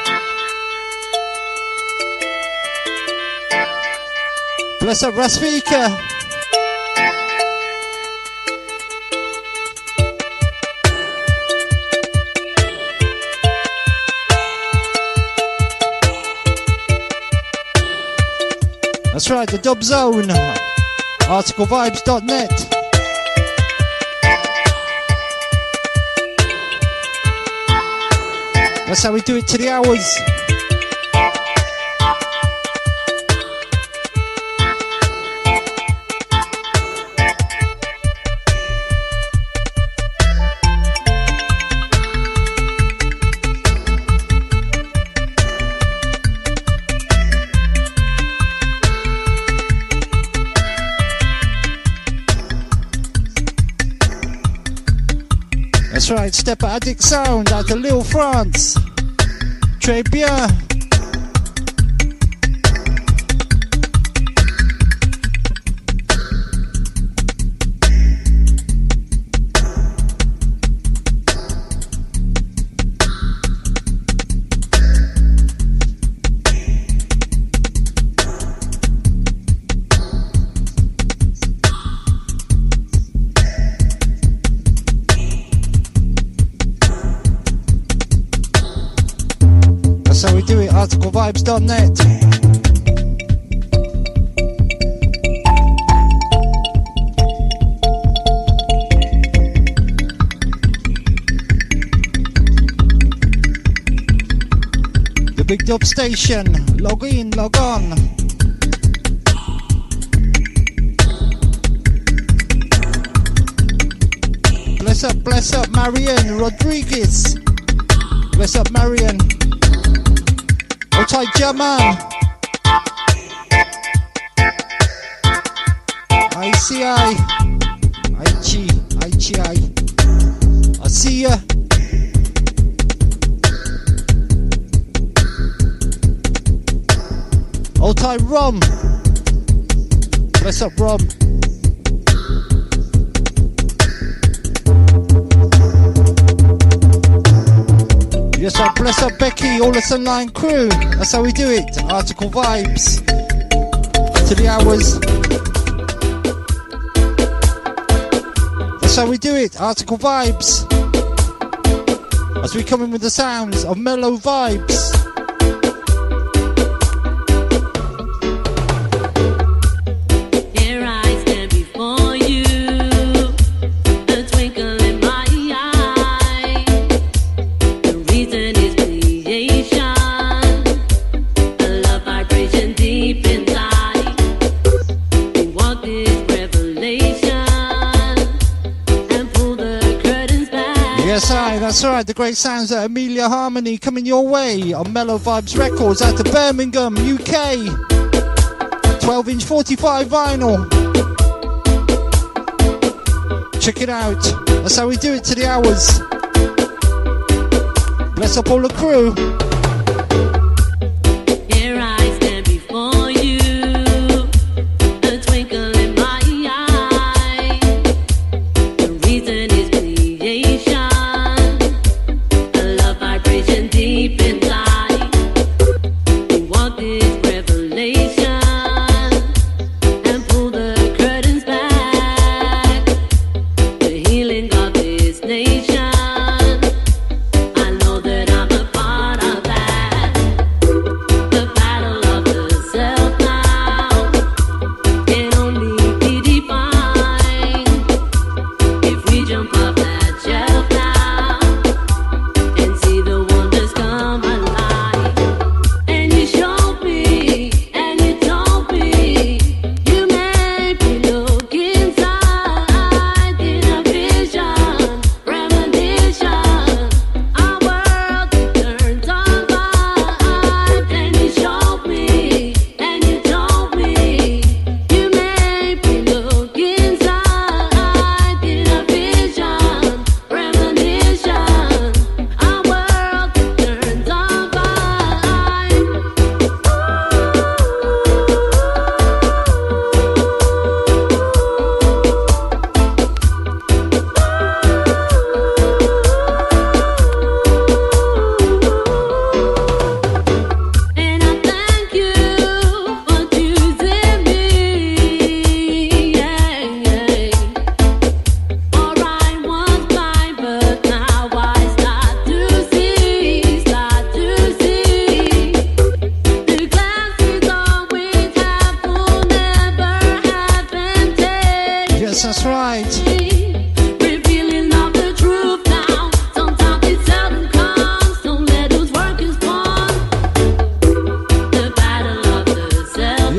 Bless up Rasfika. That's right, the Dub Zone. article vibes dot net. That's how we do it to the hours. That's right, Step Addict Sound out of Lille, France. Très bien. That's how we do it, article vibes dot net. The Big Dub Station, log in, log on. Bless up, bless up Marian Rodriguez. Bless up Marian. Hold tight, German. I see I. I chi. I chi I. I see ya. Hold tight, Rom. Bless up, Rom. Yes, I bless up Becky, all the Sunline crew. That's how we do it. Article vibes to the hours. That's how we do it. Article vibes. As we come in with the sounds of mellow vibes. That's right, the great sounds of Amelia Harmony coming your way on Mellow Vibes Records out of Birmingham, U K. twelve inch forty-five vinyl. Check it out. That's how we do it to the hours. Bless up all the crew.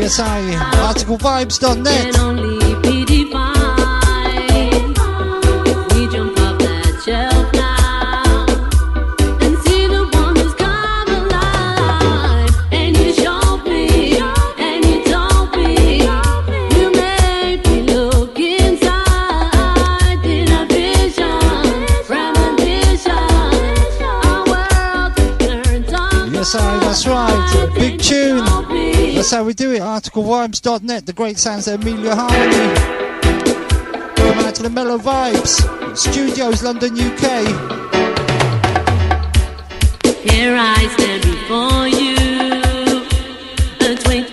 Yes, I. article vibes dot net. Can only be defined. We jump off that shelf now and see the one who's come alive. And you showed me, and you told me, you made me look inside in a vision, premonition. Our world turned on. Yes, I. That's right. Big tune. That's how we do it. article vibes dot net. The great sounds of Amelia Harmony. Come out to the Mellow Vibes Studios, London, U K. Here I stand before you, a twink.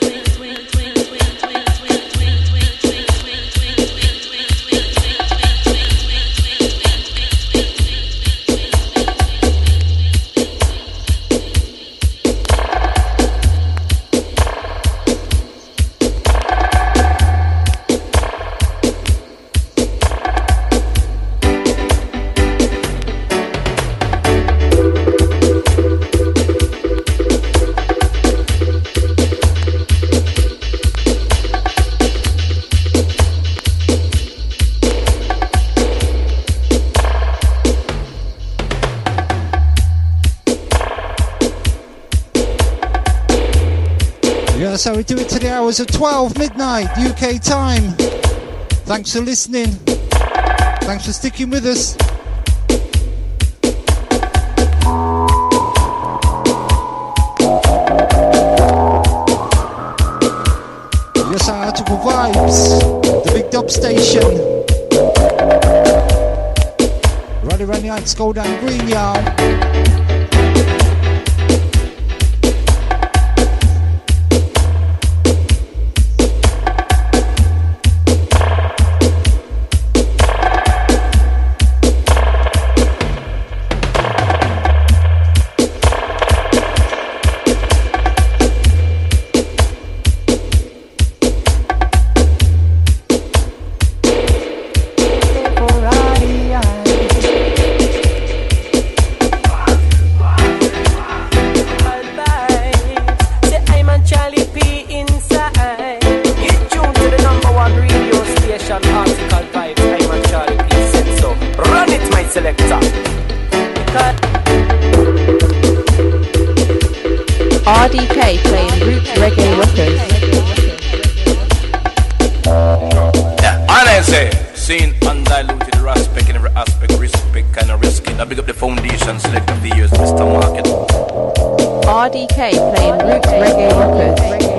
That's how we do it to the hours of twelve midnight U K time. Thanks for listening. Thanks for sticking with us. Yes, our article vibes. The big dub station. Right around the Heights, Gold and Green, y'all. R D K playing Roots Reggae Rockers. Yeah, and I say, seeing undiluted respect in every aspect, respect kind of risking. I big up the foundation select of the years, Mister Market. R D K playing Roots Reggae Rockers.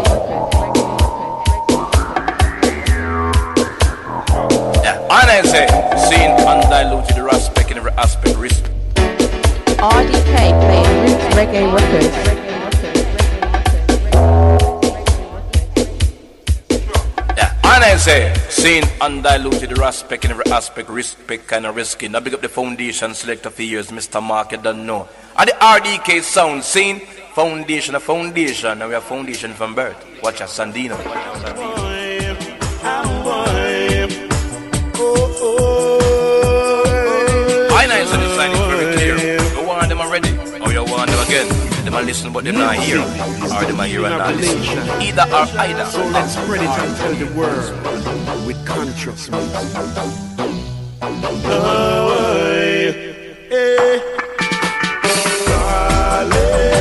Yeah, and I say, seeing undiluted respect in every aspect, respect. R D K playing Roots Reggae Rockers. And I say, seeing undiluted respect in every aspect, respect kind of risking. I big up the foundation select of the years, Mister Market don't know. And the R D K sound, seeing foundation of foundation, and we have foundation from birth. Watch us, Sandino. I know so the sign is very clear. You want them already, or you want them again? Them a listen but them not hear, or them a hear and not listen. Either or either. So let's spread it and tell the world with conscious music. Oh, hey. Darling,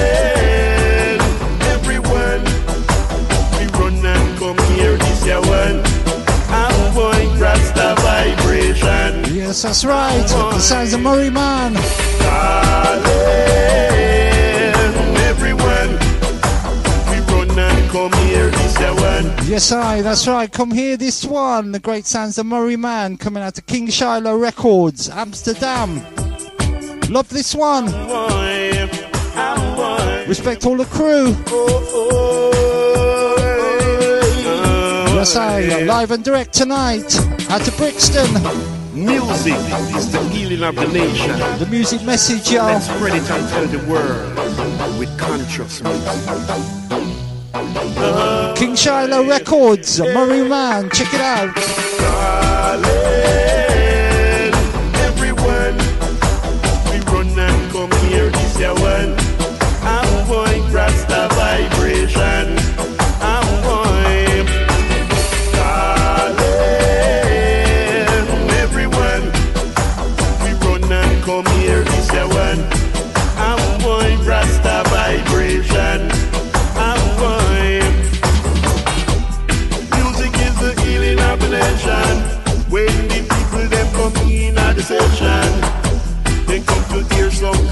everyone, we run and come here this year one. I'm going Rasta vibration. Yes, that's right. The sounds of Murray Man. Darling, everyone, we run and come here this year one. Yes, I. That's right. Come here this one. The great sounds of Murray Man coming out of King Shiloh Records, Amsterdam. Love this one. Respect all the crew. Yes, I. Live and direct tonight out of Brixton. Music is the healing of the nation. The music message, y'all. Let's spread it and tell the world with conscious music. Uh, King Shiloh Records, yeah. Murray Man, check it out. Darling, everyone, we run and come here this year one. I'm going Rasta vibration. I'm going.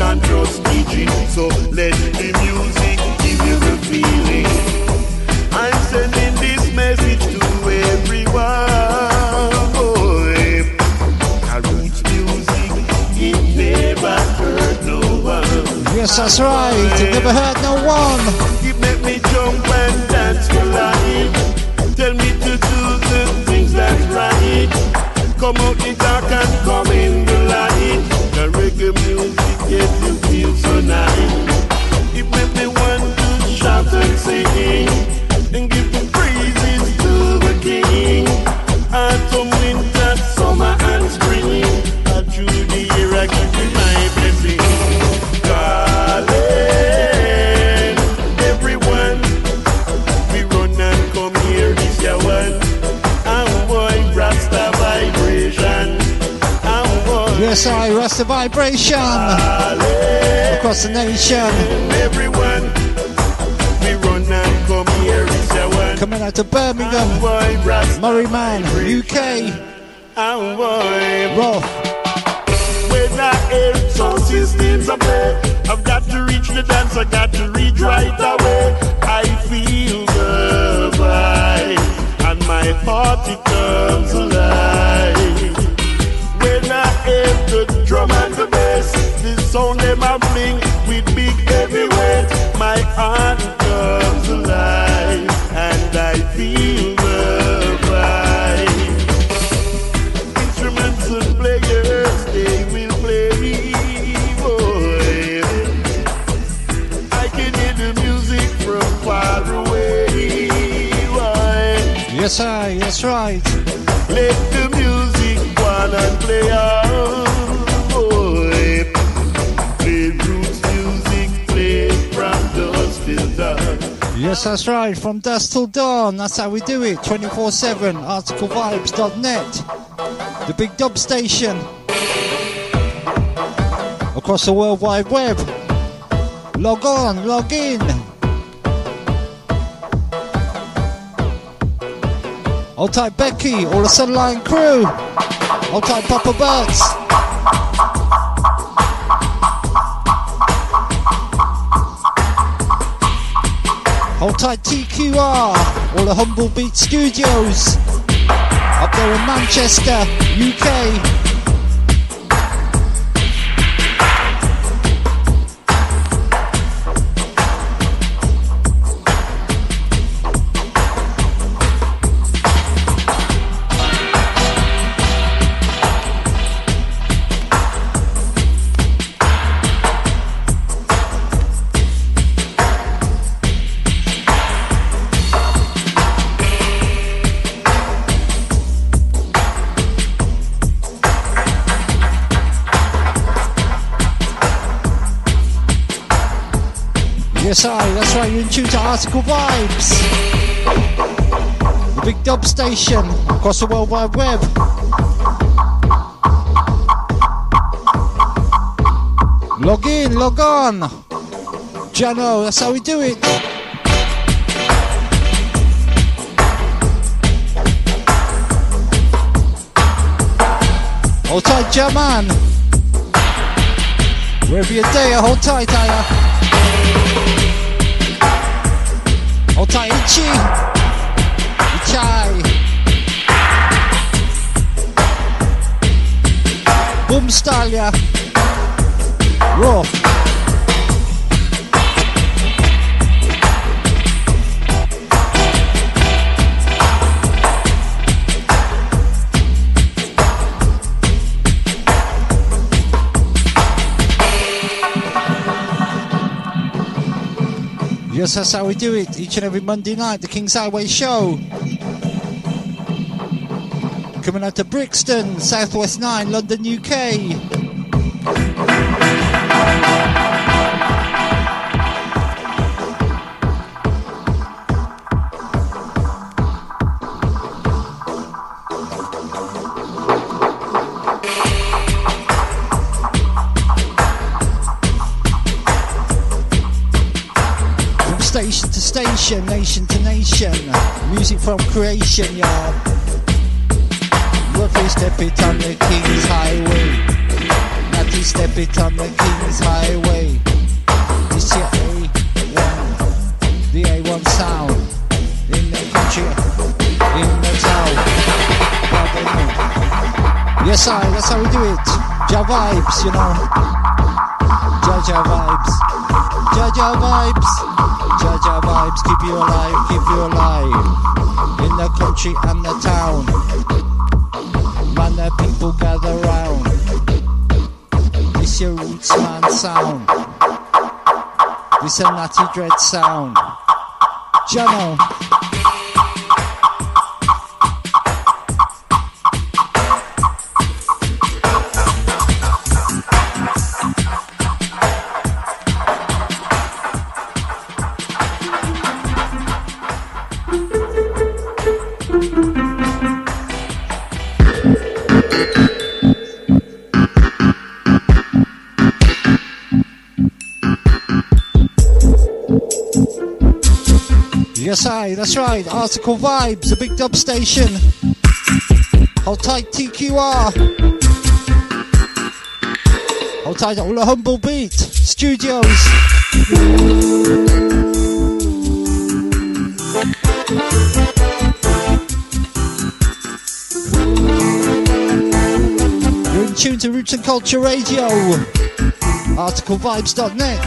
can't trust D J. So let the music give you the feeling. I'm sending this message to everyone. Boy, a roots music, it never hurt no one. Yes, that's right. It never hurt no one. It make me jump and dance for life. Tell me to do the things that's right. Come out the dark and come in the light. The reggae music gets you feel so nice. It make me want to shout and sing and give the praises to the King. Autumn, winter, summer and spring, and through the year I give you my blessing. Darling, everyone, we run and come here this year one. I'm boy, Rasta vibration. I'm boy. Yes, I Rasta vibration. Darling, across the nation. Everyone, we run and come here this year one. Coming out to Birmingham, Murray Man, U K. I'm boy. Rough. When I hear sound systems I play, I've got to reach the dance, I got to reach right away. I feel the vibe, and my heart it comes alive. When I hear the drum and the bass, the sound them I bling with big heavy weight, my heart comes alive, and I feel the vibe. Instruments and players, they will play. Boy, I can hear the music from far away. Boy. Yes, I, that's right. Let the music go on and play on. Boy, play roots music, play from dusk till dawn. Yes, that's right. From dusk till dawn. That's how we do it. twenty-four seven. article vibes dot net. The big dub station. Across the World Wide Web. Log on, log in. Hold tight Becky, all the Sunline crew. Hold tight Papa Burts. Hold tight T Q R, all the Humble Beat Studios. Up there in Manchester, U K. Yes, I, that's right, you're in tune to Article Vibes. The big dub station across the World Wide Web. Log in, log on. Jano, that's how we do it. Hold tight, German. Wherever you're there, hold tight, Aya. Hold tight, Ichi. Ichai. Boom Stalia. Raw. Yes, that's how we do it each and every Monday night, the King's Highway Show. Coming out to Brixton, Southwest nine, London, U K. Station to station, nation to nation, music from creation, y'all. Wolfie step it on the King's Highway, Natty step it on the King's Highway. Yes, I, that's how we do it. Ja vibes, you know. Ja ja vibes. Ja ja vibes. Ja ja vibes. Keep you alive, keep you alive. In the country and the town. Man, the people gather round. This your roots man sound. This a natty dread sound. Jano. Yes, I, that's right. Article Vibes, a big dub station. Hold tight, T Q R. Hold tight, all the Humble Beat Studios. You're in tune to Roots and Culture Radio. article vibes dot net.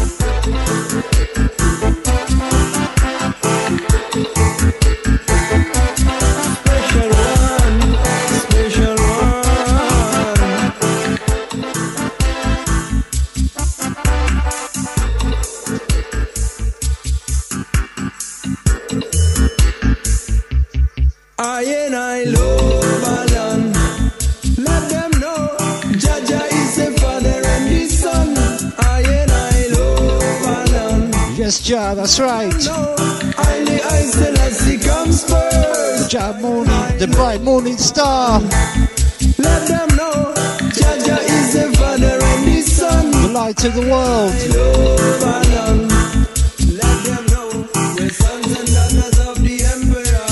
I and I love Alan. Let them know Jaja is the father and the son. I and I love Alan. Yes, Ja, that's right. I the eyes the lassie comes first. Ja morning, the bright morning star. Let them know Jaja is the father and the son. The light of the world. I love Alan. Let them know we're sons and daughters of the emperor.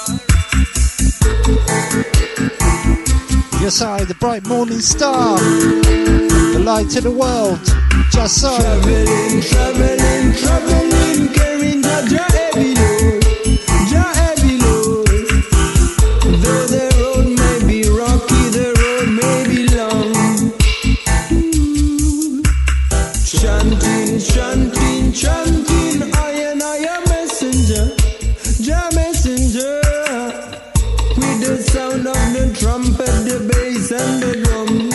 Yes, I, the bright morning star, the light of the world, just so. Traveling, traveling, traveling, carrying Jaja heavy load, Jaja heavy load. Though the road may be rocky, the road may be long. Chanting, chanting, chanting, I and I am messenger, Jaja messenger. With the sound of the trumpet, the bass and the drums.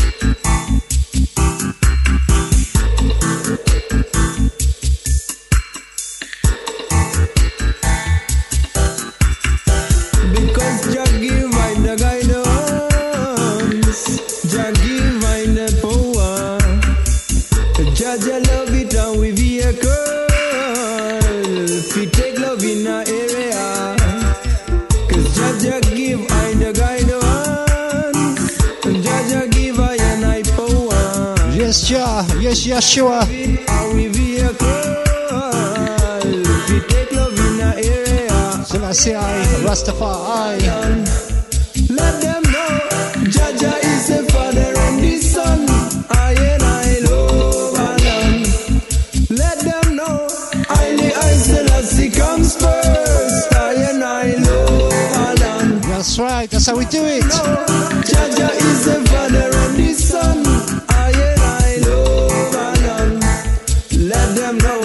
Because Jah give I the guidance, Jah give I the power. Jah Jah love it and we vehicle. If we take love in our area. Jaja give I the guidance, and Jaja give I and I power. Yes, Ja, yes, Yeshua. Are we vehicle? We take love in the area. Selassie I, Rastafari. Let them know Jaja is the father and the son. I and I love Alan. Let them know I the eyes the lassie comes first. I and I love. That's right, that's how we do it. Jaja is the father and the son. I and I love Alan. Let them know.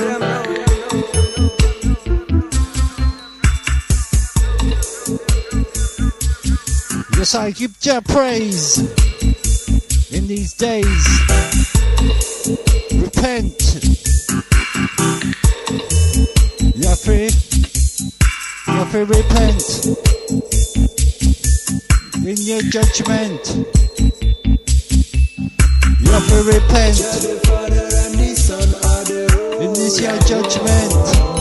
Yes, I give Ja praise in these days. Repent. You have to, you have to repent. In your judgment, you have to repent. In this your judgment,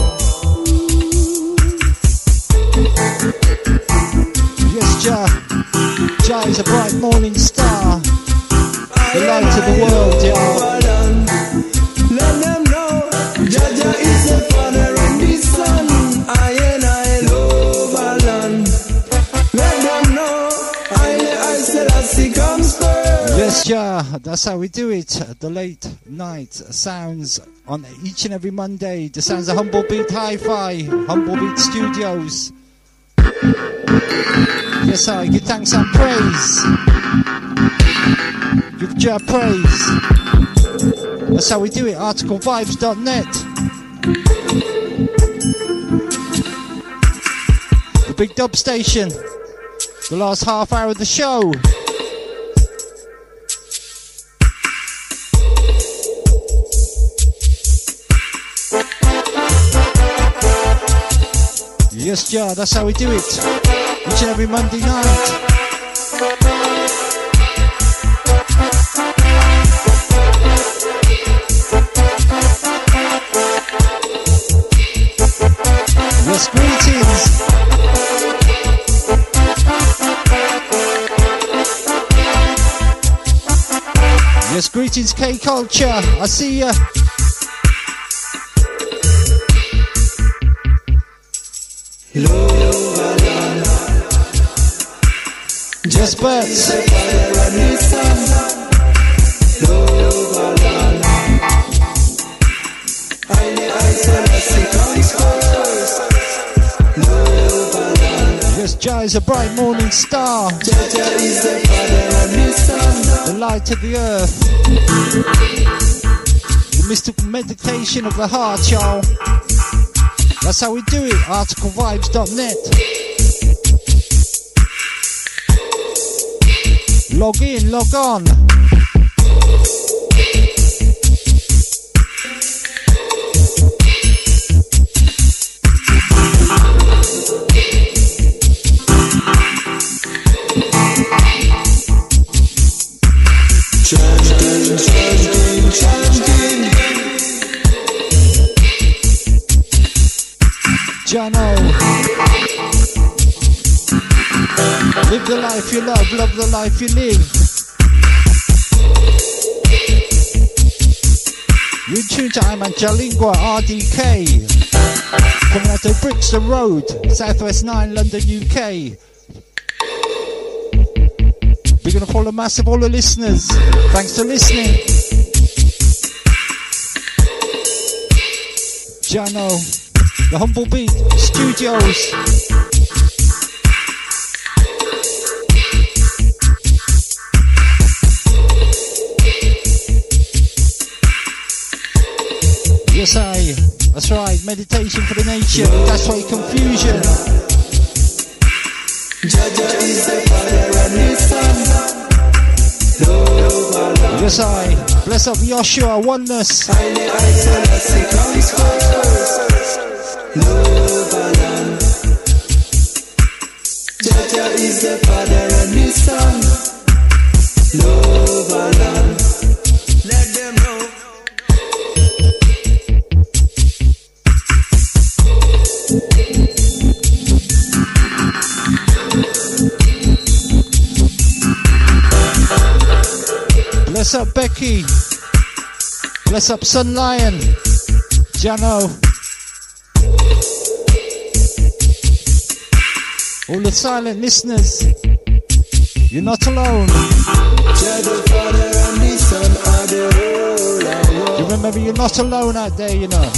yes, Jah, Jah is a bright morning star, the light of the world, yeah. Let them know Jaja is the father and the son. I and I love Alan. Let them know I Selassie comes first. Yes, Jah, that's how we do it. The late night sounds on each and every Monday. The sounds of Humble Beat Hi-Fi, Humble Beat Studios. Yes, I give thanks and praise Jah praise. That's how we do it. article vibes dot net. The Big Dub Station. The last half hour of the show. Yes, Jah, that's how we do it. Each and every Monday night. Yes, greetings. Yes, greetings, K Culture. I see ya. Just Bets. Yes, Jah is a bright morning star. The light of the earth. The mystical meditation of the heart, y'all. That's how we do it. article vibes dot net. Log in, log on. Chanting, chanting, chanting. Jano. Live the life you love, love the life you live. You're in tune to Iman Jalingua, R D K. Coming out of Brixton Road, Southwest nine, London, U K. We're going to follow massive all the listeners. Thanks for listening. Jano, the Humble Beat Studios. Yes, I. That's right. Meditation for the nation. That's why confusion. Jaja is the Father and His Son. Yes, I. Bless up Joshua, oneness. Jaja is the Father and His Son. Love Allah. Let them know. Bless up Becky. Bless up Sun Lion. Jano. All the silent listeners. You're not alone. You remember you're not alone out there, you know.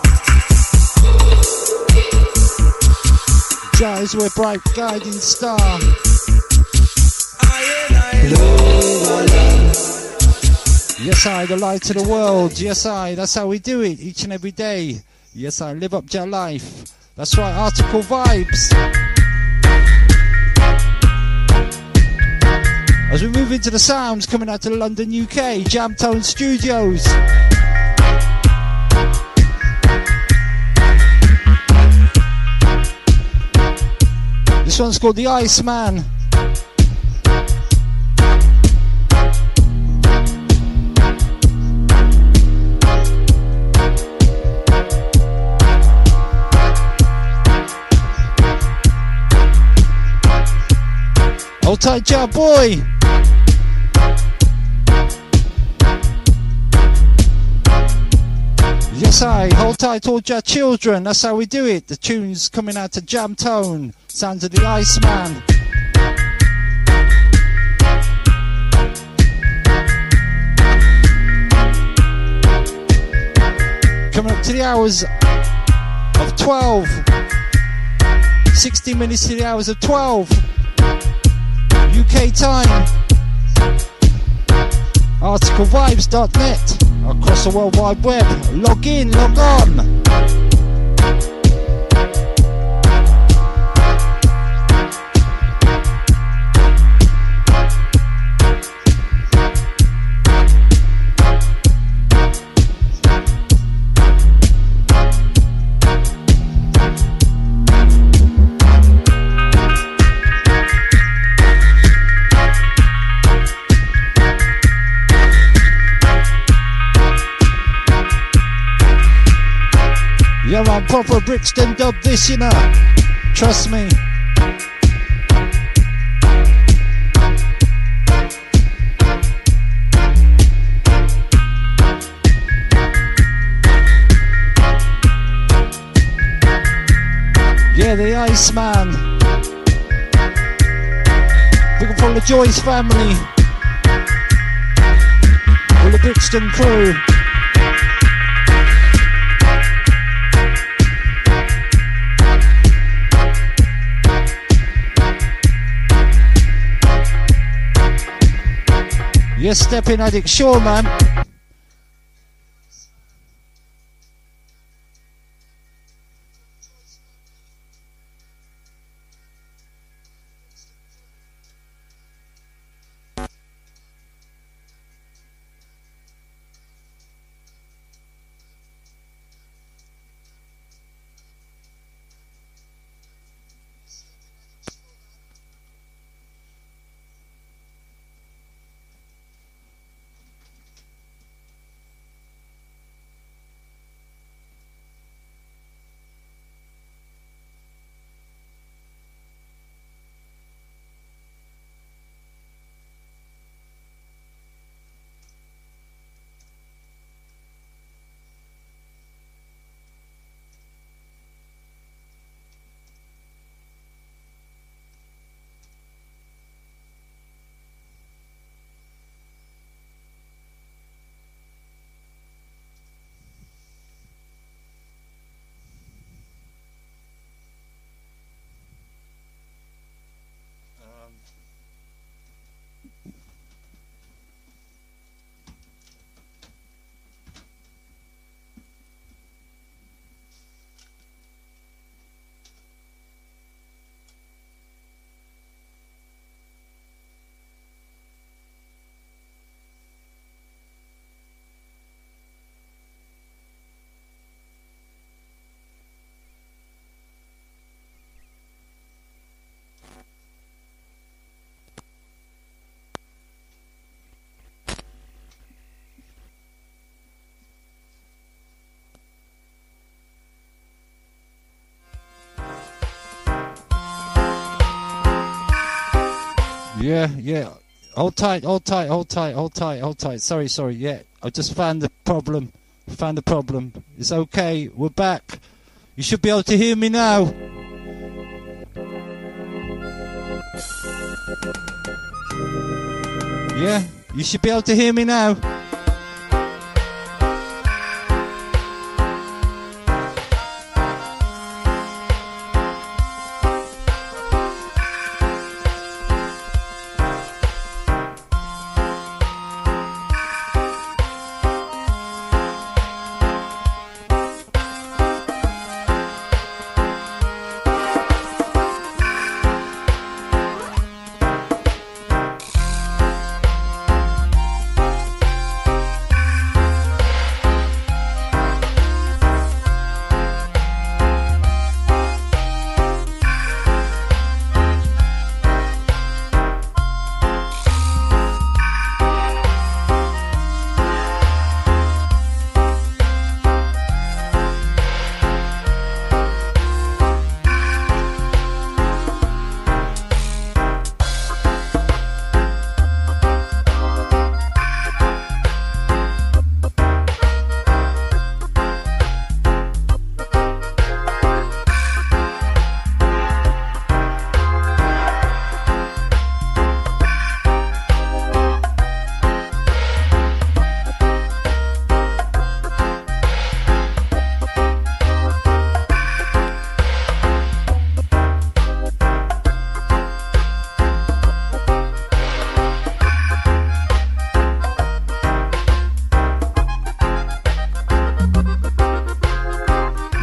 Jah is our bright guiding star. Yes, I, the light of the world. Yes, I, that's how we do it each and every day. Yes, I, live up Jah life. That's right, Article Vibes. As we move into the sounds coming out to London, U K, Jamtone Studios. This one's called The Iceman. Hold tight, Jah boy. Yes, I hold tight, all Jah children. That's how we do it. The tunes coming out to Jamtone. Sounds of the Iceman. Coming up to the hours of twelve. sixty minutes to the hours of twelve. U K time. article vibes dot net, across the World Wide Web. Log in, log on. Yeah, man, proper Brixton dub this, you know. Trust me. Yeah, the Iceman. Looking for the Joyce family. All the Brixton crew. Yes, stepping addict, sure, man. Yeah, yeah. Hold tight, hold tight, hold tight, hold tight, hold tight. Sorry, sorry, yeah. I just found the problem. Found the problem. It's okay, we're back. You should be able to hear me now. Yeah, you should be able to hear me now.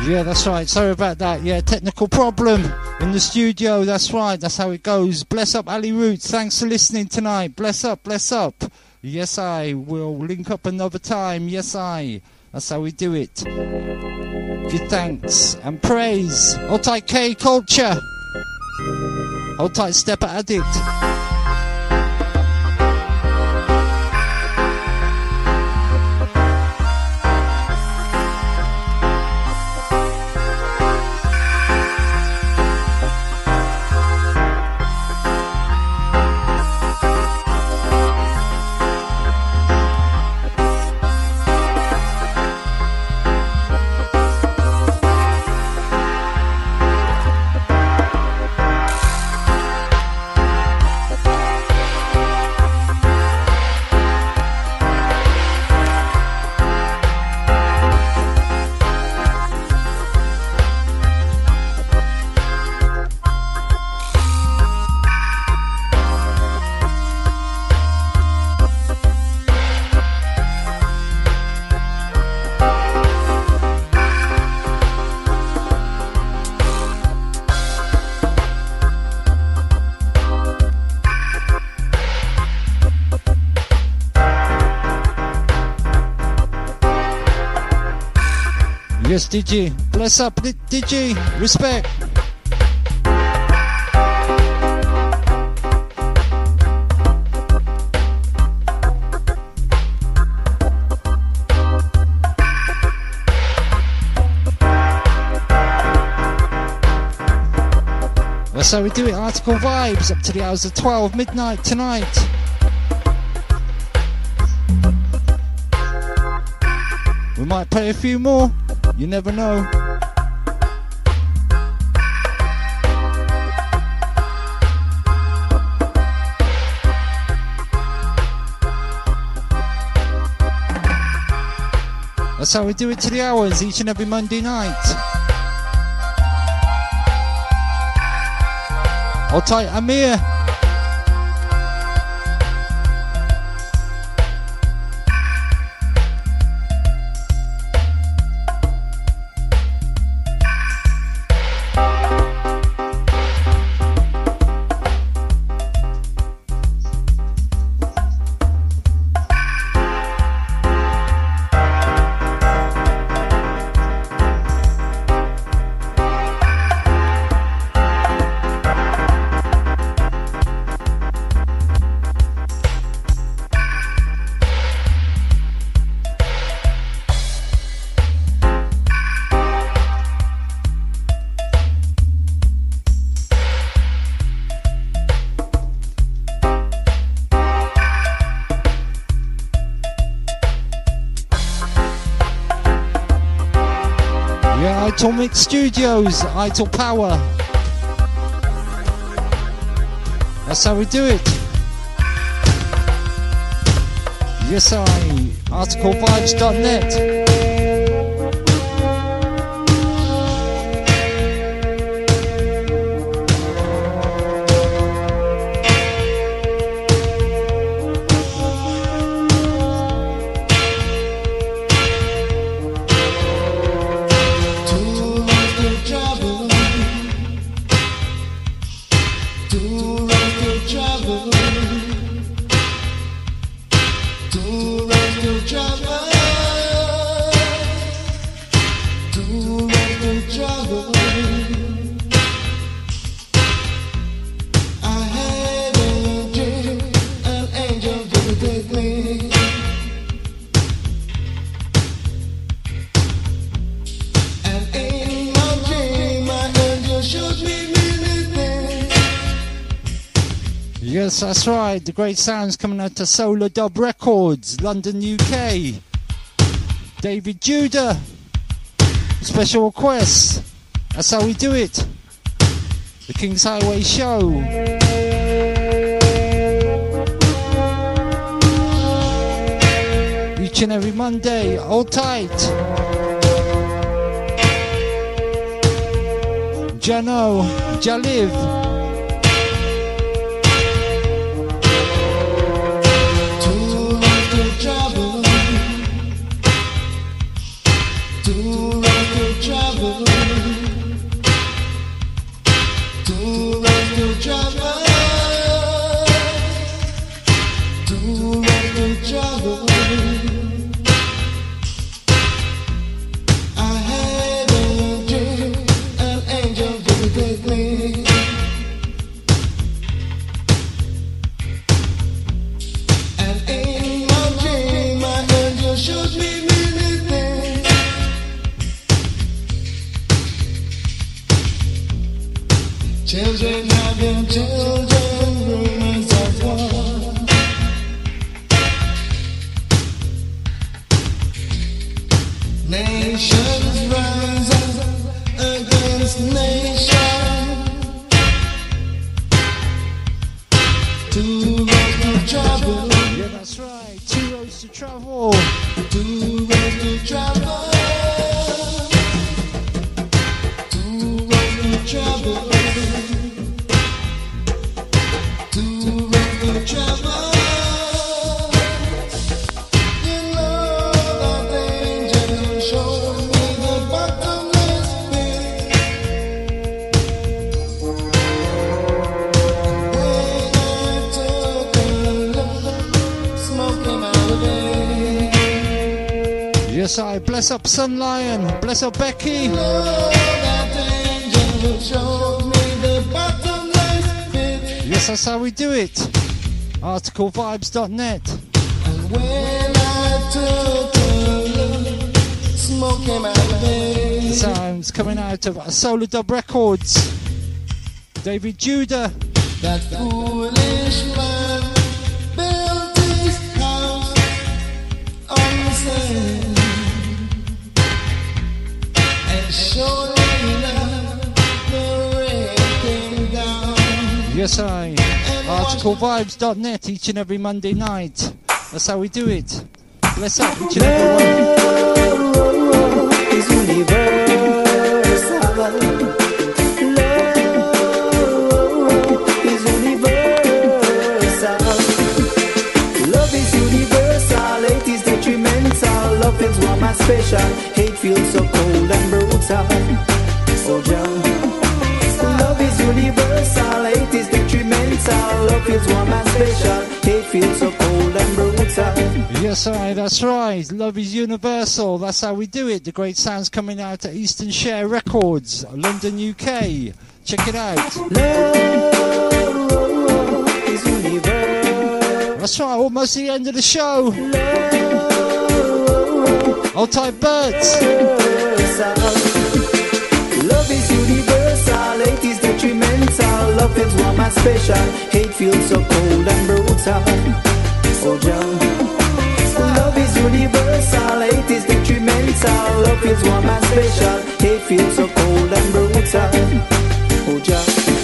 Yeah, that's right. Sorry about that. Yeah, technical problem in the studio. That's right. That's how it goes. Bless up, Ali Roots. Thanks for listening tonight. Bless up, bless up. Yes, I will link up another time. Yes, I. That's how we do it. Give thanks and praise. Hold tight, K Culture. Hold tight, Stepper Addict. Yes, D G. Bless up, D G. Respect. That's how we do it. Article Vibes up to the hours of twelve midnight tonight. We might play a few more. You never know. That's how we do it to the hours each and every Monday night. Hold tight, Amir. Atomic Studios, Idle Power. That's how we do it. Yes, I. article vibes dot net. Yes, that's right. The great sounds coming out to Solar Dub Records, London, U K. David Judah. Special requests. That's how we do it. The King's Highway Show. Each and every Monday. Hold tight. Jano, Jaliv. Travel, travel. Two roads to travel. Two roads to travel. I had a dream, an angel visited me. And in my dream, my angel showed me many things. Children having children, rumors of war. Nations rise against nations. Two roads to travel. Yeah, that's right. Two roads to travel. Two roads to travel. Two roads to travel. Two roads to travel. You know that angel showed me the bottomless pit. When I took a look, smoke came out of it. Yes, I bless up Sun Lion. Bless up Becky. You know that angel showed me the bottomless pit. Yes, that's how we do it. article vibes dot net. And when I took a look, smoke came out of The it. sounds coming out of Solar Dub Records. David Judah. That foolish man built his house on the sand, and surely enough, the rain came down. Yes, I. article vibes dot net each and every Monday night. That's how we do it. Bless up each and every one. Love is universal. Love is universal. Love is universal. Hate is detrimental. Love feels warm and special. Hate feels so cold and brutal. Oh, John. Love is universal. Hate is detrimental. Love feels warm and special. Hate feels so cold and brutal. Yes, I. That's right. Love is universal. That's how we do it. The great sounds coming out at Eastern Share Records, London, U K. Check it out. Love is universal. That's right. Almost the end of the show. Hold tight, birds. Love is universal, hate is detrimental. Love feels warm and special, hate feels so cold and brutal. Oh, John. Love is universal, hate is detrimental. Love feels warm and special, hate feels so cold and brutal. Oh, John.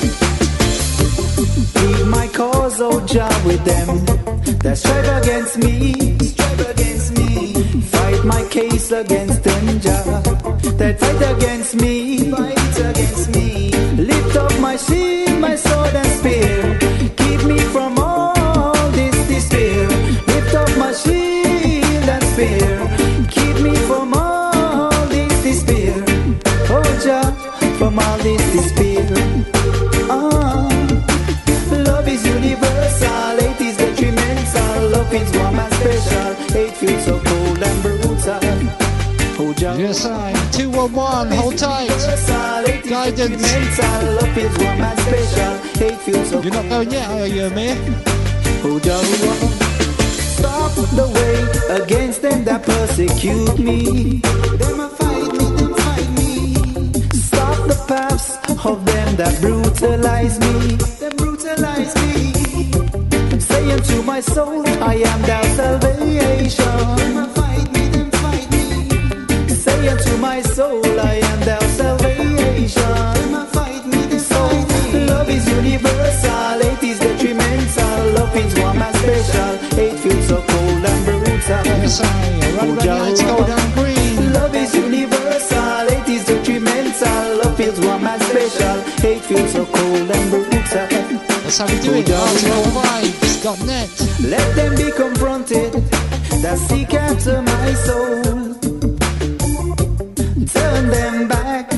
Plead my cause, oh, Jah, with them that strive against me, strive against me. Fight my case against them, Jah, that fight against me, fight against me. Lift up my shield, my sword and spear. Keep me from all this despair. Lift up my shield and spear. Keep me from all this despair. Oh, Jah, from all this despair. Ah. Love is universal, hate is detrimental. Love is warm and special, hate feels so cold and brutal. Oh, Jah. Yes, I. two one one. Hold tight. Guidance. Love is warm and special, hate feels so You're not going yet, are you, Amir? Oh, Jah. Stop the way against them that persecute me. Them a fight me, them fight me. Stop the paths of them that brutalize me. Them brutalize me. Say unto my soul, I am thy salvation. Them a fight me, them fight me. Say unto my soul, I am thy salvation. Them a fight me, them fight me. Love is universal, hate is detrimental. Love is warm and special, hate feels so cold and brutal. Yes, I. Run, run, lights go down green. Love is universal, hate is detrimental. Love feels warm and special, hate feels so cold and brutal. That's how we do it. article vibes dot net. Let them be confronted that seek after my soul. Turn them back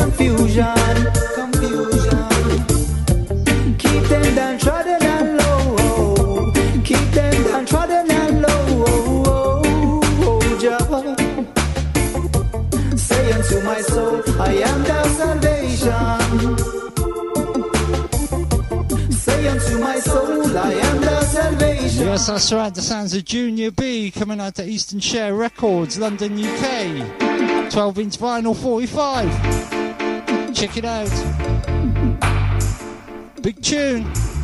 confusion, confusion. Keep them downtrodden and low. Keep them downtrodden and low. Jah. Say unto my soul, I am thy salvation. Say unto my soul, I am thy salvation. Yes, that's right. The sounds of Junior B coming out to Eastern Share Records, London, U K. twelve inch vinyl forty-five. Check it out. Big tune.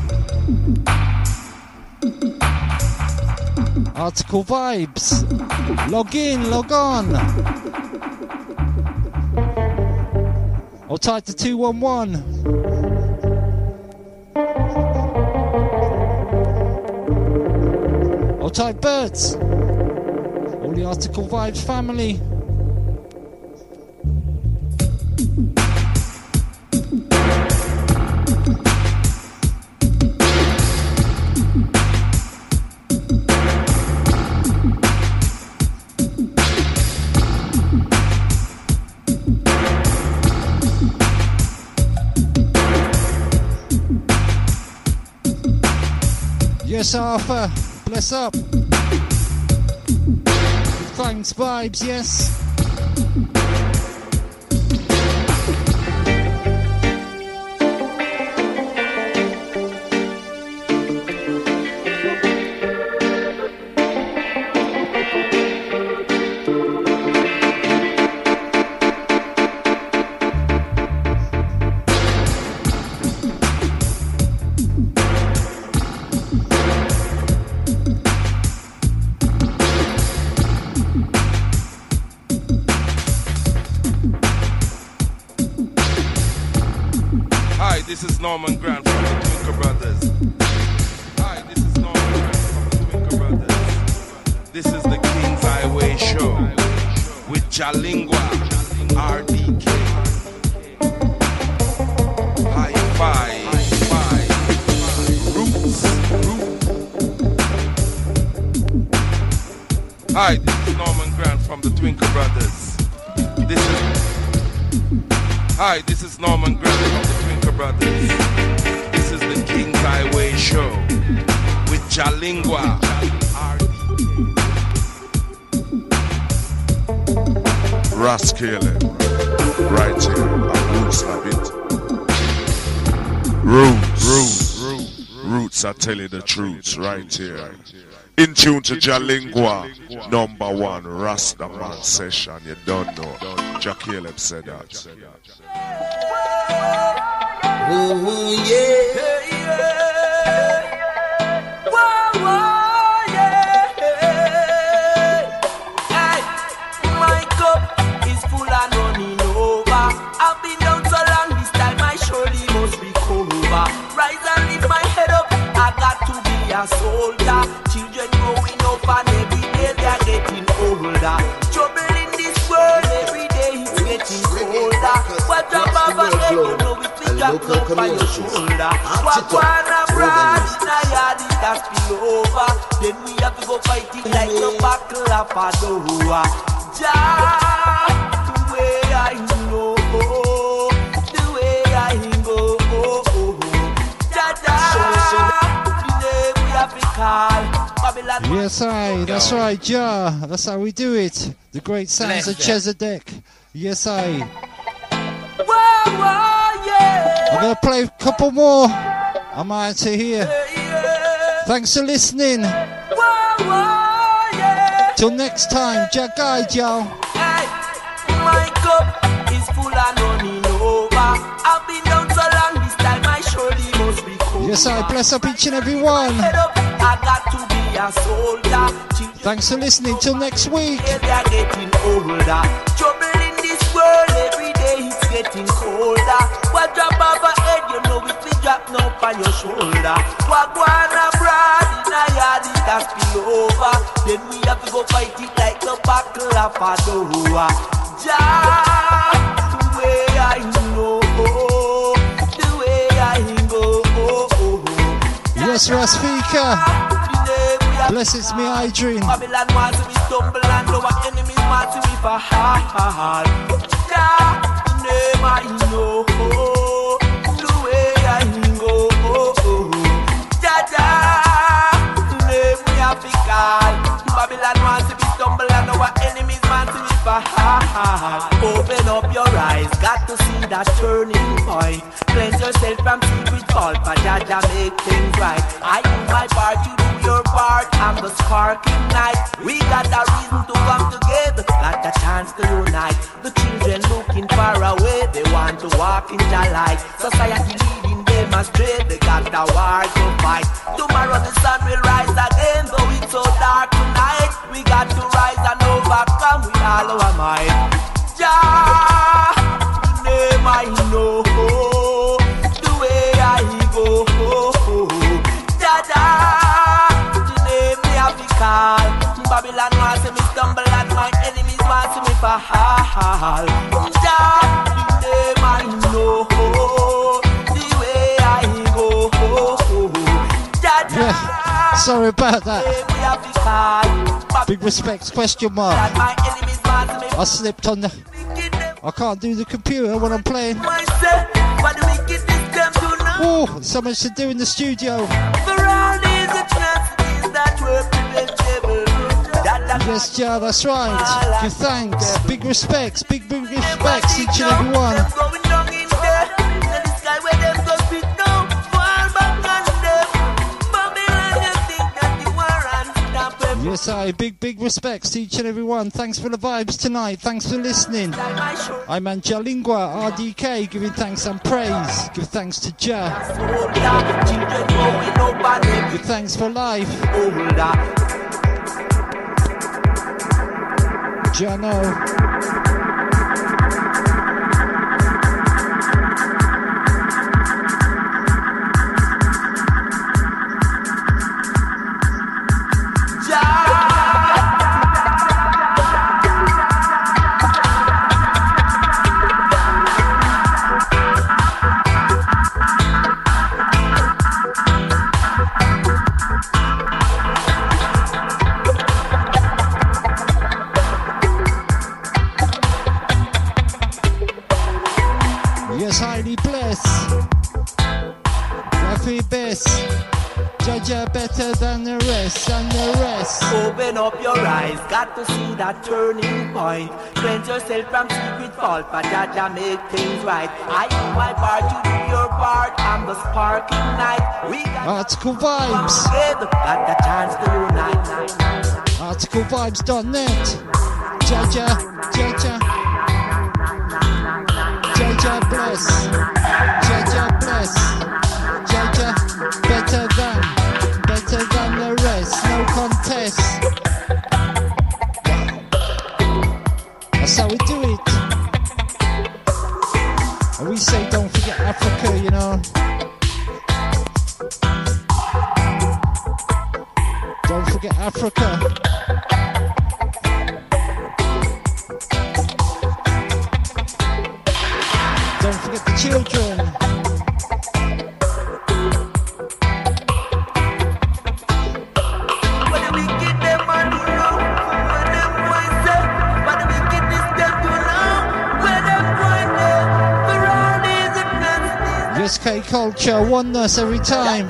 Article Vibes. Log in, log on. Or type to two one one. Or type Birds. All the Article Vibes family. Yes, Arthur. Bless up. Thanks, Vibes, yes. Norman Grant from the Twinkle Brothers. Hi, this is Norman Grant from the Twinkle Brothers. This is the King's Highway Show with Jalingua, R D K. High five, five, roots, roots. Hi, this is Norman Grant from the Twinkle Brothers. This is Hi, this is Norman Grant from the Twinkle Brothers. This is the King's Highway Show with Jalingua. Rascalin, right here, a Roots habit. Roots, roots, roots are telling the truth right here. In tune to Jalingua, number one Rastaman session. You don't know. Jah Caleb said that. Oh yeah, yeah. Whoa, whoa, yeah. Hey, my cup is full and running over. I've been down so long, this time I surely must recover. Rise and lift my head up, I got to be a soldier. Children growing up and every day they're getting older. Trouble in this world, every day it's getting colder. What about my head, you know it's Jack up by your shoulder. Walk one abroad in a yard, it has spill over. Then we have to go fight it like the battle of Padua. Jah, the way I know, the way I go. Jah, today we have to call Babylon. Yes, I. That's right, Jah. That's how we do it. The great sounds of Chesedek. Yes, I. Whoa, whoa, yeah. I'm gonna play a couple more. I'm out of here. Thanks for listening. Whoa, whoa, yeah. Till next time, Jah guide y'all. Hey, my cup is full and running over. I've been down so long, this time I surely must be cool. Yes, I bless up each and every one. I got to be a soldier. Thanks for listening. Till next week. They're getting older. Trouble in this world, every day it's getting colder. What drop off a head, you know if we drop now on your shoulder. What go on abroad in a yard, it has spill over. Then we have to go fight it like the battle of Padua. Jah, the way I know, the way I go. Yes, Rasfika. Bless it's me, Idrin. Babylon wants to be stumble and our enemies want to be for hard. Jah, the name I Open up your eyes, got to see that turning point. Cleanse yourself from secret fault, but Jaja make things right. I do my part, you do your part. I'm the sparkling light. We got a reason to come together, got a chance to unite. The children looking far away, they want to walk in the light. Society leading them astray, they got a war to fight. Tomorrow the sun will rise again, though it's so dark tonight. We got to rise and overcome with all our might. Jah, the name I know, the way I go. Jaja, the name me have to call. Babylon wants me stumble and my enemies want me fall. Jah, the name I know, the way I go. Jaja. Yeah, sorry about that. Big respects, question mark. I slipped on the... I can't do the computer when I'm playing. Oh, so much to do in the studio. Yes, yeah, that's right. Give thanks. Big respects, big, big respects, each and every one. Yes, I big, big respects to each and every one. Thanks for the vibes tonight. Thanks for listening. I'm Anjalingua, R D K, giving thanks and praise. Give thanks to Jah. Give thanks for life. Jah know. Highly blessed, Rafi best, Jaja better than the rest, and the rest. Open up your eyes, got to see that turning point. Cleanse yourself from secret fault, but Jaja make things right. I do my part, you do your part. I'm the sparkling light. We got Article Vibes. together, got the chance to unite. article vibes dot net. Jaja, Jaja. Jaja bless, Jaja bless, Jaja better than, better than the rest, no contest. That's how we do it. And we say don't forget Africa, you know. Don't forget Africa. Don't forget the children. Yes, K culture, oneness every time.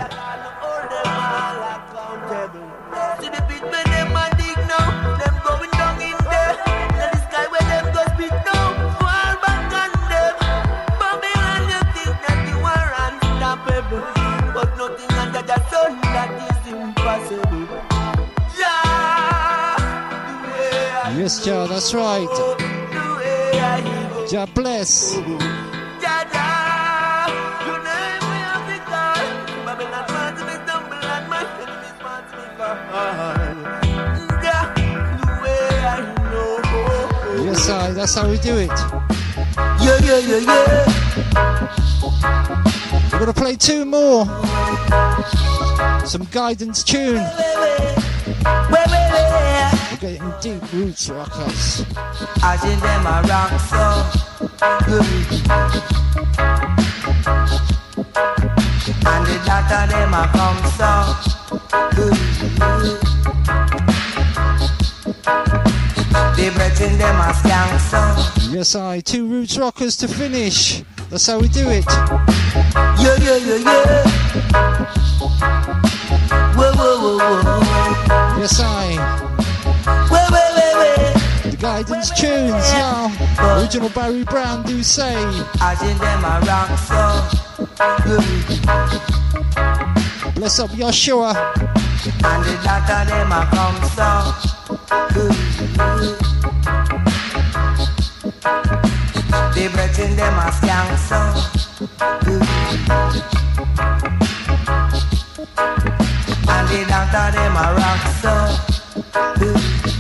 Yes, Jah, that's right. Jah bless. Yes, I, that's how we do it. Yeah, yeah, yeah, yeah. We're gonna play two more. Some guidance tune. We're getting deep roots rockers. I see them around so good. And the data them a come so good. The brethren them a skank so. Yes, I, two roots rockers to finish. That's how we do it. Yeah, yeah, yeah, yeah. Whoa, whoa, whoa, whoa. Yes, I. Wait, wait, wait, wait. The Guidance tunes, yo. Original Barry Brown do say. I think them a rock so good. Bless up Yeshua. And the doctor them a come so good. The breath in them a skank so good. And the doctor them a rock so good.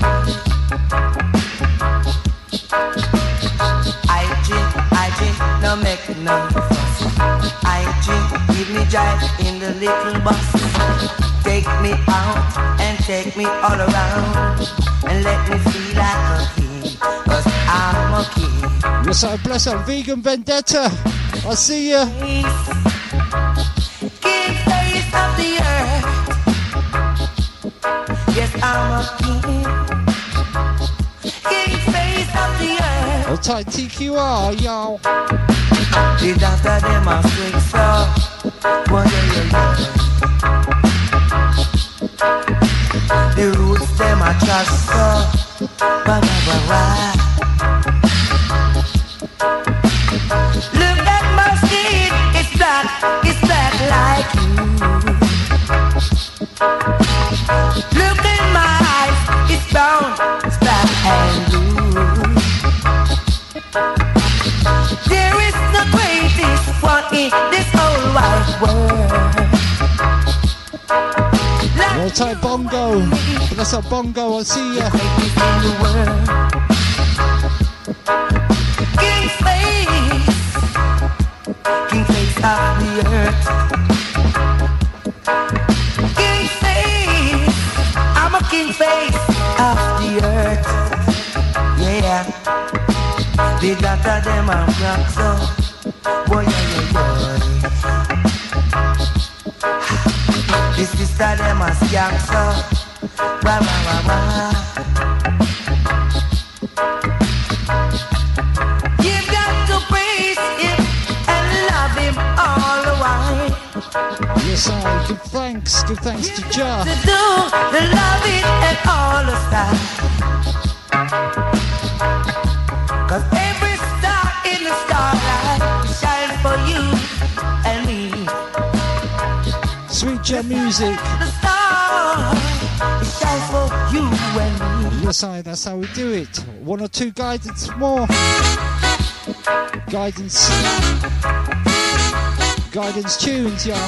I drink, I drink, no make no fuss. I drink, give me joy in the little bus. Take me out and take me all around and let me feel like a king, cause I'm a king. Yes, I bless up Vegan Vendetta. I see ya. King face of the earth. Yes, I'm a king. King face of the earth. Hold tight T Q R, y'all. The doctor them a swing so. One day you the roots them a trust so. Ba ba ba ba. Look at my skin, it's black, it's black like you. Look in my eyes, it's brown, it's black and blue. There is the greatest one in this whole wide world. Hold tight Bongo. Bless up Bongo, I see ya. King face, king face of the earth. King face, I'm a king face of the earth. Yeah, the doctor them a rock so. Boy, yeah, yeah, yeah. The sister them a skank so. Ba ba ba ba. You've got to praise him and love him all the while. Yes, I give thanks, give thanks to Jah. To do the loving and all the time. Cause every star in the starlight shines for you and me. Sweet Jah music. The star shines for you and me. Yes, I, that's how we do it. One or two guidance more. Guidance. Guidance tunes, y'all.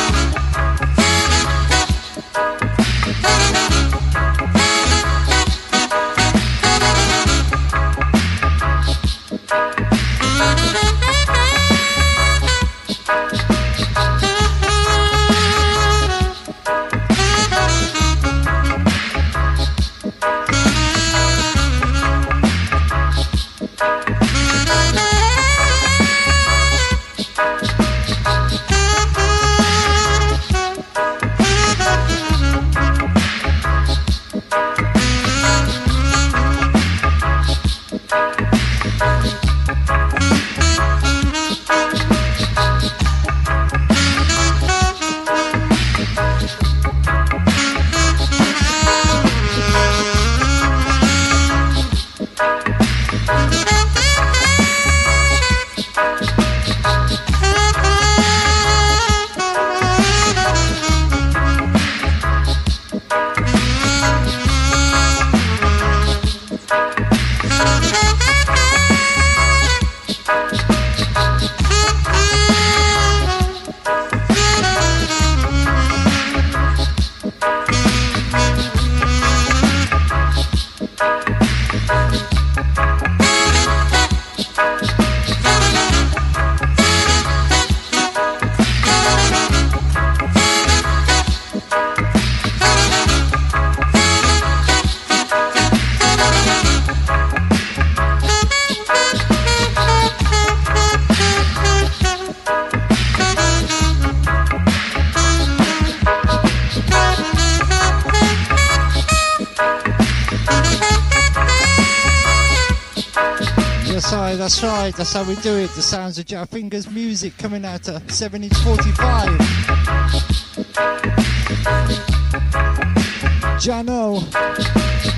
That's right, that's how we do it. The sounds of Jah Fingers music coming out at seven inch forty-five. Jano.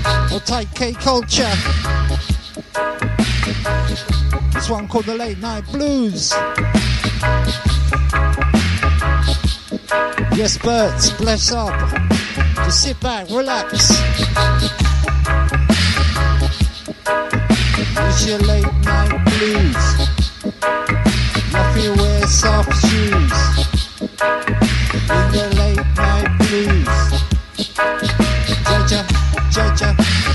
Hold tight, K Culture. This one called the Late Night Blues. Yes, Bert, bless up. Just sit back, relax. It's your Late Night Blues. Nothing wear soft shoes. In the Late Night Blues. Jaja, jaja.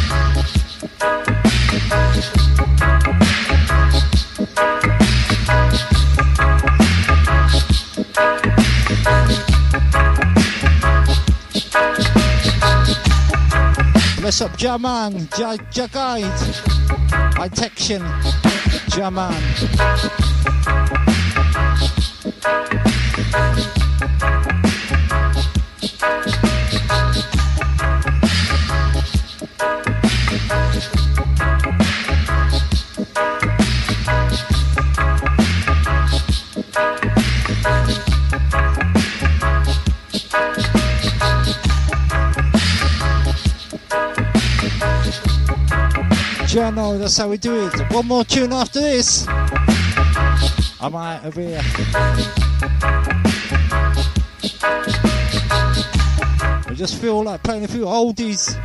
Bless up Jaman, Ja Jagaid, High Tection, Jaman. Jono, that's how we do it. One more tune after this. I'm out of here. I just feel like playing a few oldies.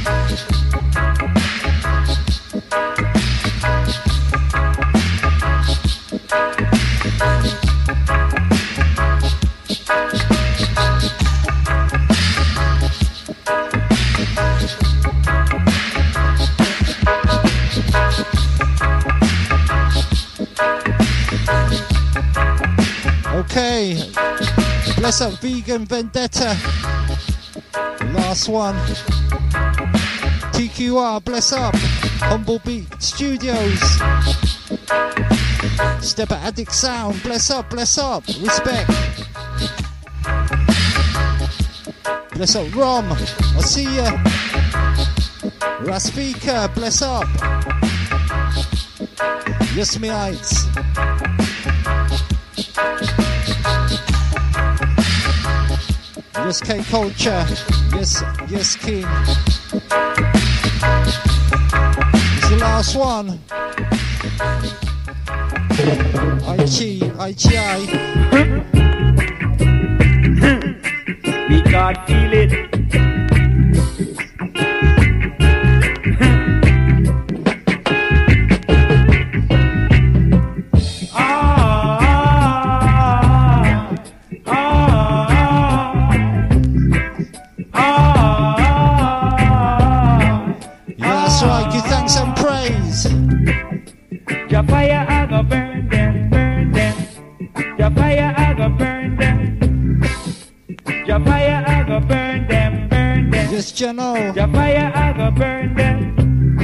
Okay, bless up Vegan Vendetta. Last one. T Q R, bless up. Humble Beat Studios. Stepper Addict Sound, bless up, bless up. Respect. Bless up Rom, I see ya. Raspika, bless up. Yes, me heights. Yes, K Culture. Yes, yes, King. It's the last one. Aichi, Aichi, I. We can't feel it. Your fire, I go burn them, burn them. Your fire, I go burn them. Your fire, I go burn them, burn them. Yes, Jano. Your fire, I go burn them.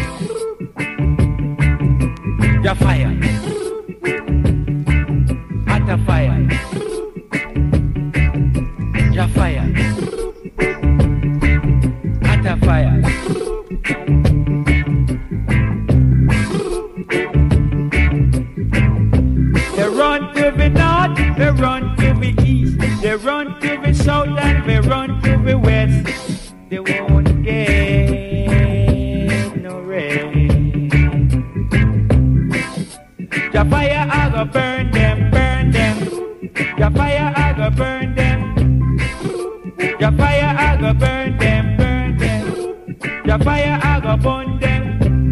Your fire. At the fire. Your fire. At the fire. They run to the east, they run to the south, and they run to the west. They won't get no rest. Your fire, I go burn them, burn them. Your fire, I go burn them. Your fire, I go burn them, burn them. Your fire, I go burn them.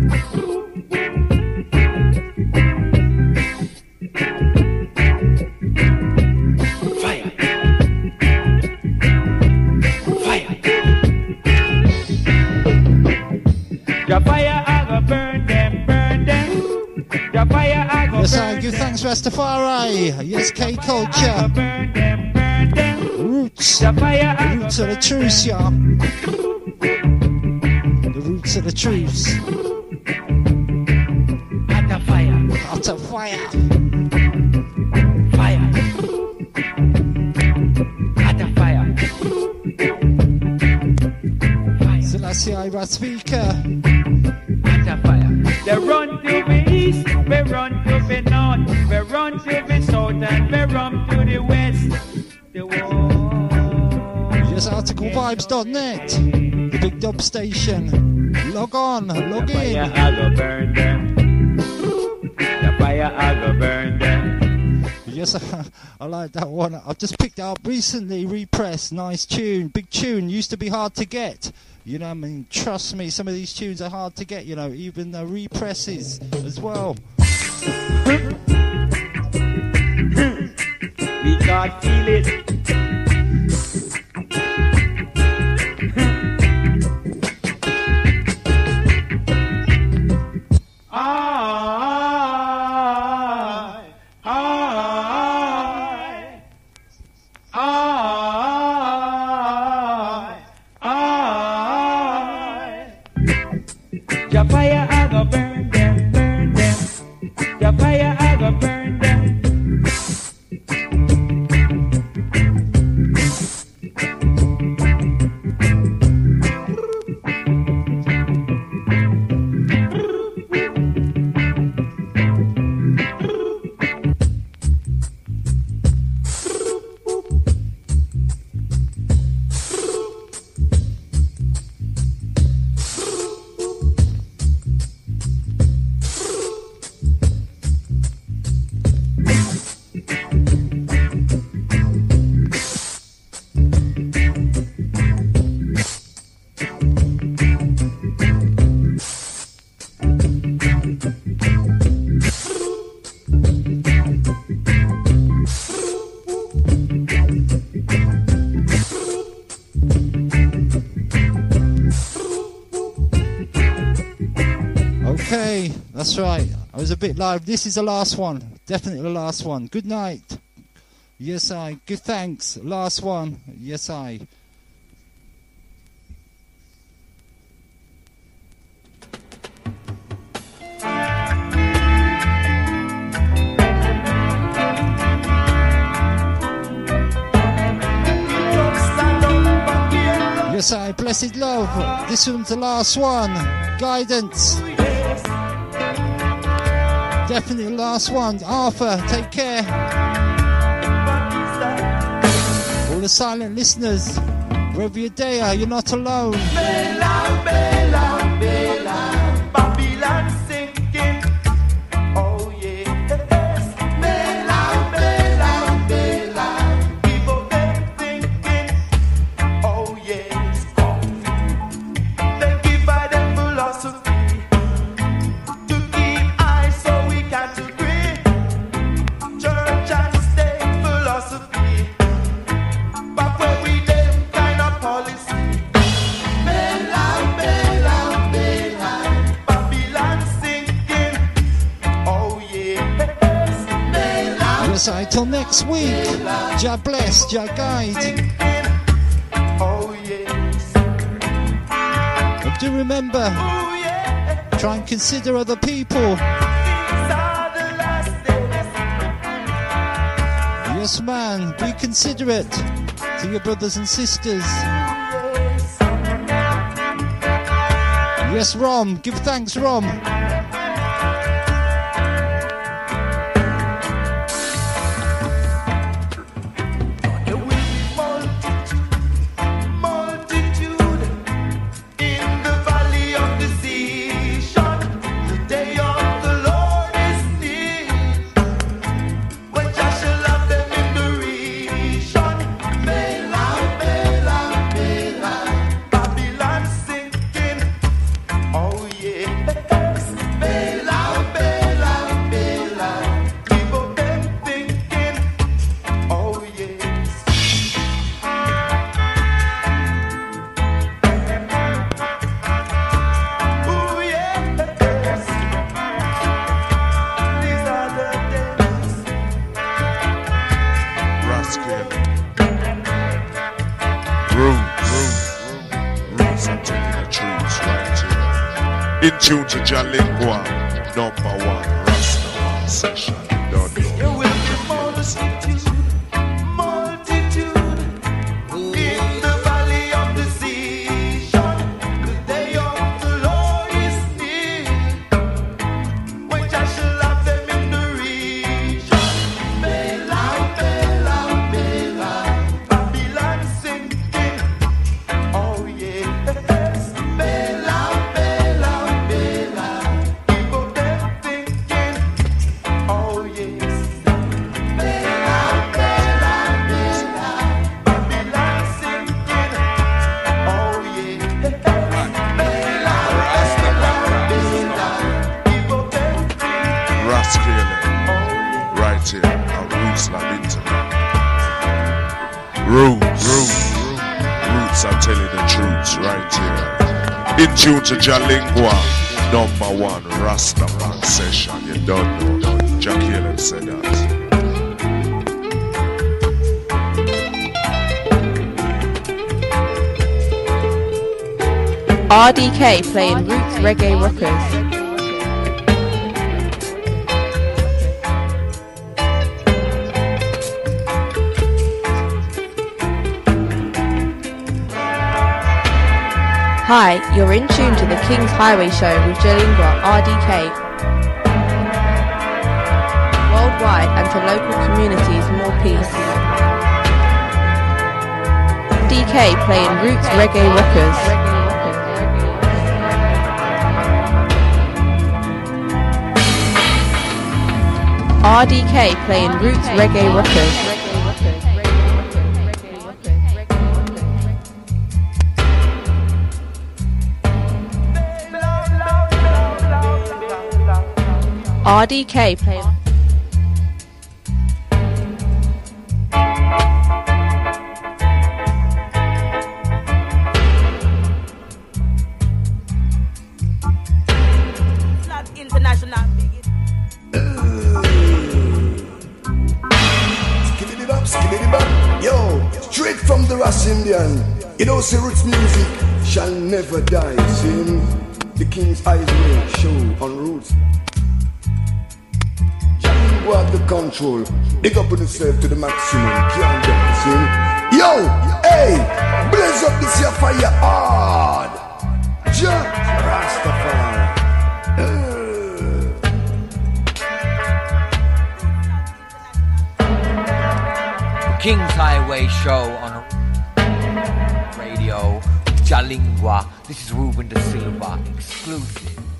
Your fire, I go burn them, burn them. Your fire, I go yes, burn I give them. thanks Rastafari. Yes, K Culture. Burn them, burn them. Roots. Your fire, the roots of the truth, yeah. The roots of the truth. At the fire. At the fire. Fire. At the fire. Selassie I Raspika. They run to the east, they run to the north, they run to the south, and they run to the west. The Yes, article vibes dot net. The Big Dub Station. Log on, log The in. fire I go burn them. The fire I go burn them. Yes, I like that one. I've just picked it up recently, Repress. Nice tune, big tune. Used to be hard to get. You know what I mean? Trust me, some of these tunes are hard to get, you know, even the represses as well. We can't feel it. Your fire I go burn them, burn them. Your fire I go burn them. Okay, that's right. I was a bit live. This is the last one. Definitely the last one. Good night. Yes, I. Good thanks. Last one. Yes, I. Yes, I. Blessed love. This one's the last one. Guidance. Definitely the last one. Arthur, take care. All the silent listeners, wherever you're there, you're not alone. Bella, Bella, Bella, Babylon sinking. Oh yes. Bella, Bella, Bella, people them thinking. Oh yes. They give by them philosophy. Yes, till next week. Jah bless, Jah guide. Oh yes. But do remember, Oh yeah. try and consider other people. Yes, man, be considerate to your brothers and sisters. Yes, Rom, give thanks, Rom. In tune to Jalingua, number one Rasta session. Don't know. There will be multitude, multitude in the valley of decision. The day of the Lord is near, when Jah shall have them in the region. Bela, Bela, Bela, Babylon sinking. Oh yes. Ras Caleb. Right here at Roots Lab Internet. Roots. Roots. Roots are telling the truth right here. In tune to Jalingua, number one Rastaman session. You don't know. Jack Caleb said that. R D K playing Roots Reggae Rockers. Hi, you're in tune to the King's Highway Show with Jalingua, R D K. Worldwide and to local communities, more peace. D K playing Roots Reggae Rockers. R D K playing Roots Reggae Rockers. R D K playing. International. Yo, straight from the Ras Indian. You know, say Roots music shall never die. See, the King's Highway show on Roots. Jalingua have the control. Big up on yourself to the maximum. Can't dance, see? Yo, hey, blaze up this your fire hard. Jah Rastafari. King's Highway Show on radio. Jalingua. This is Ruben Da Silva, exclusive.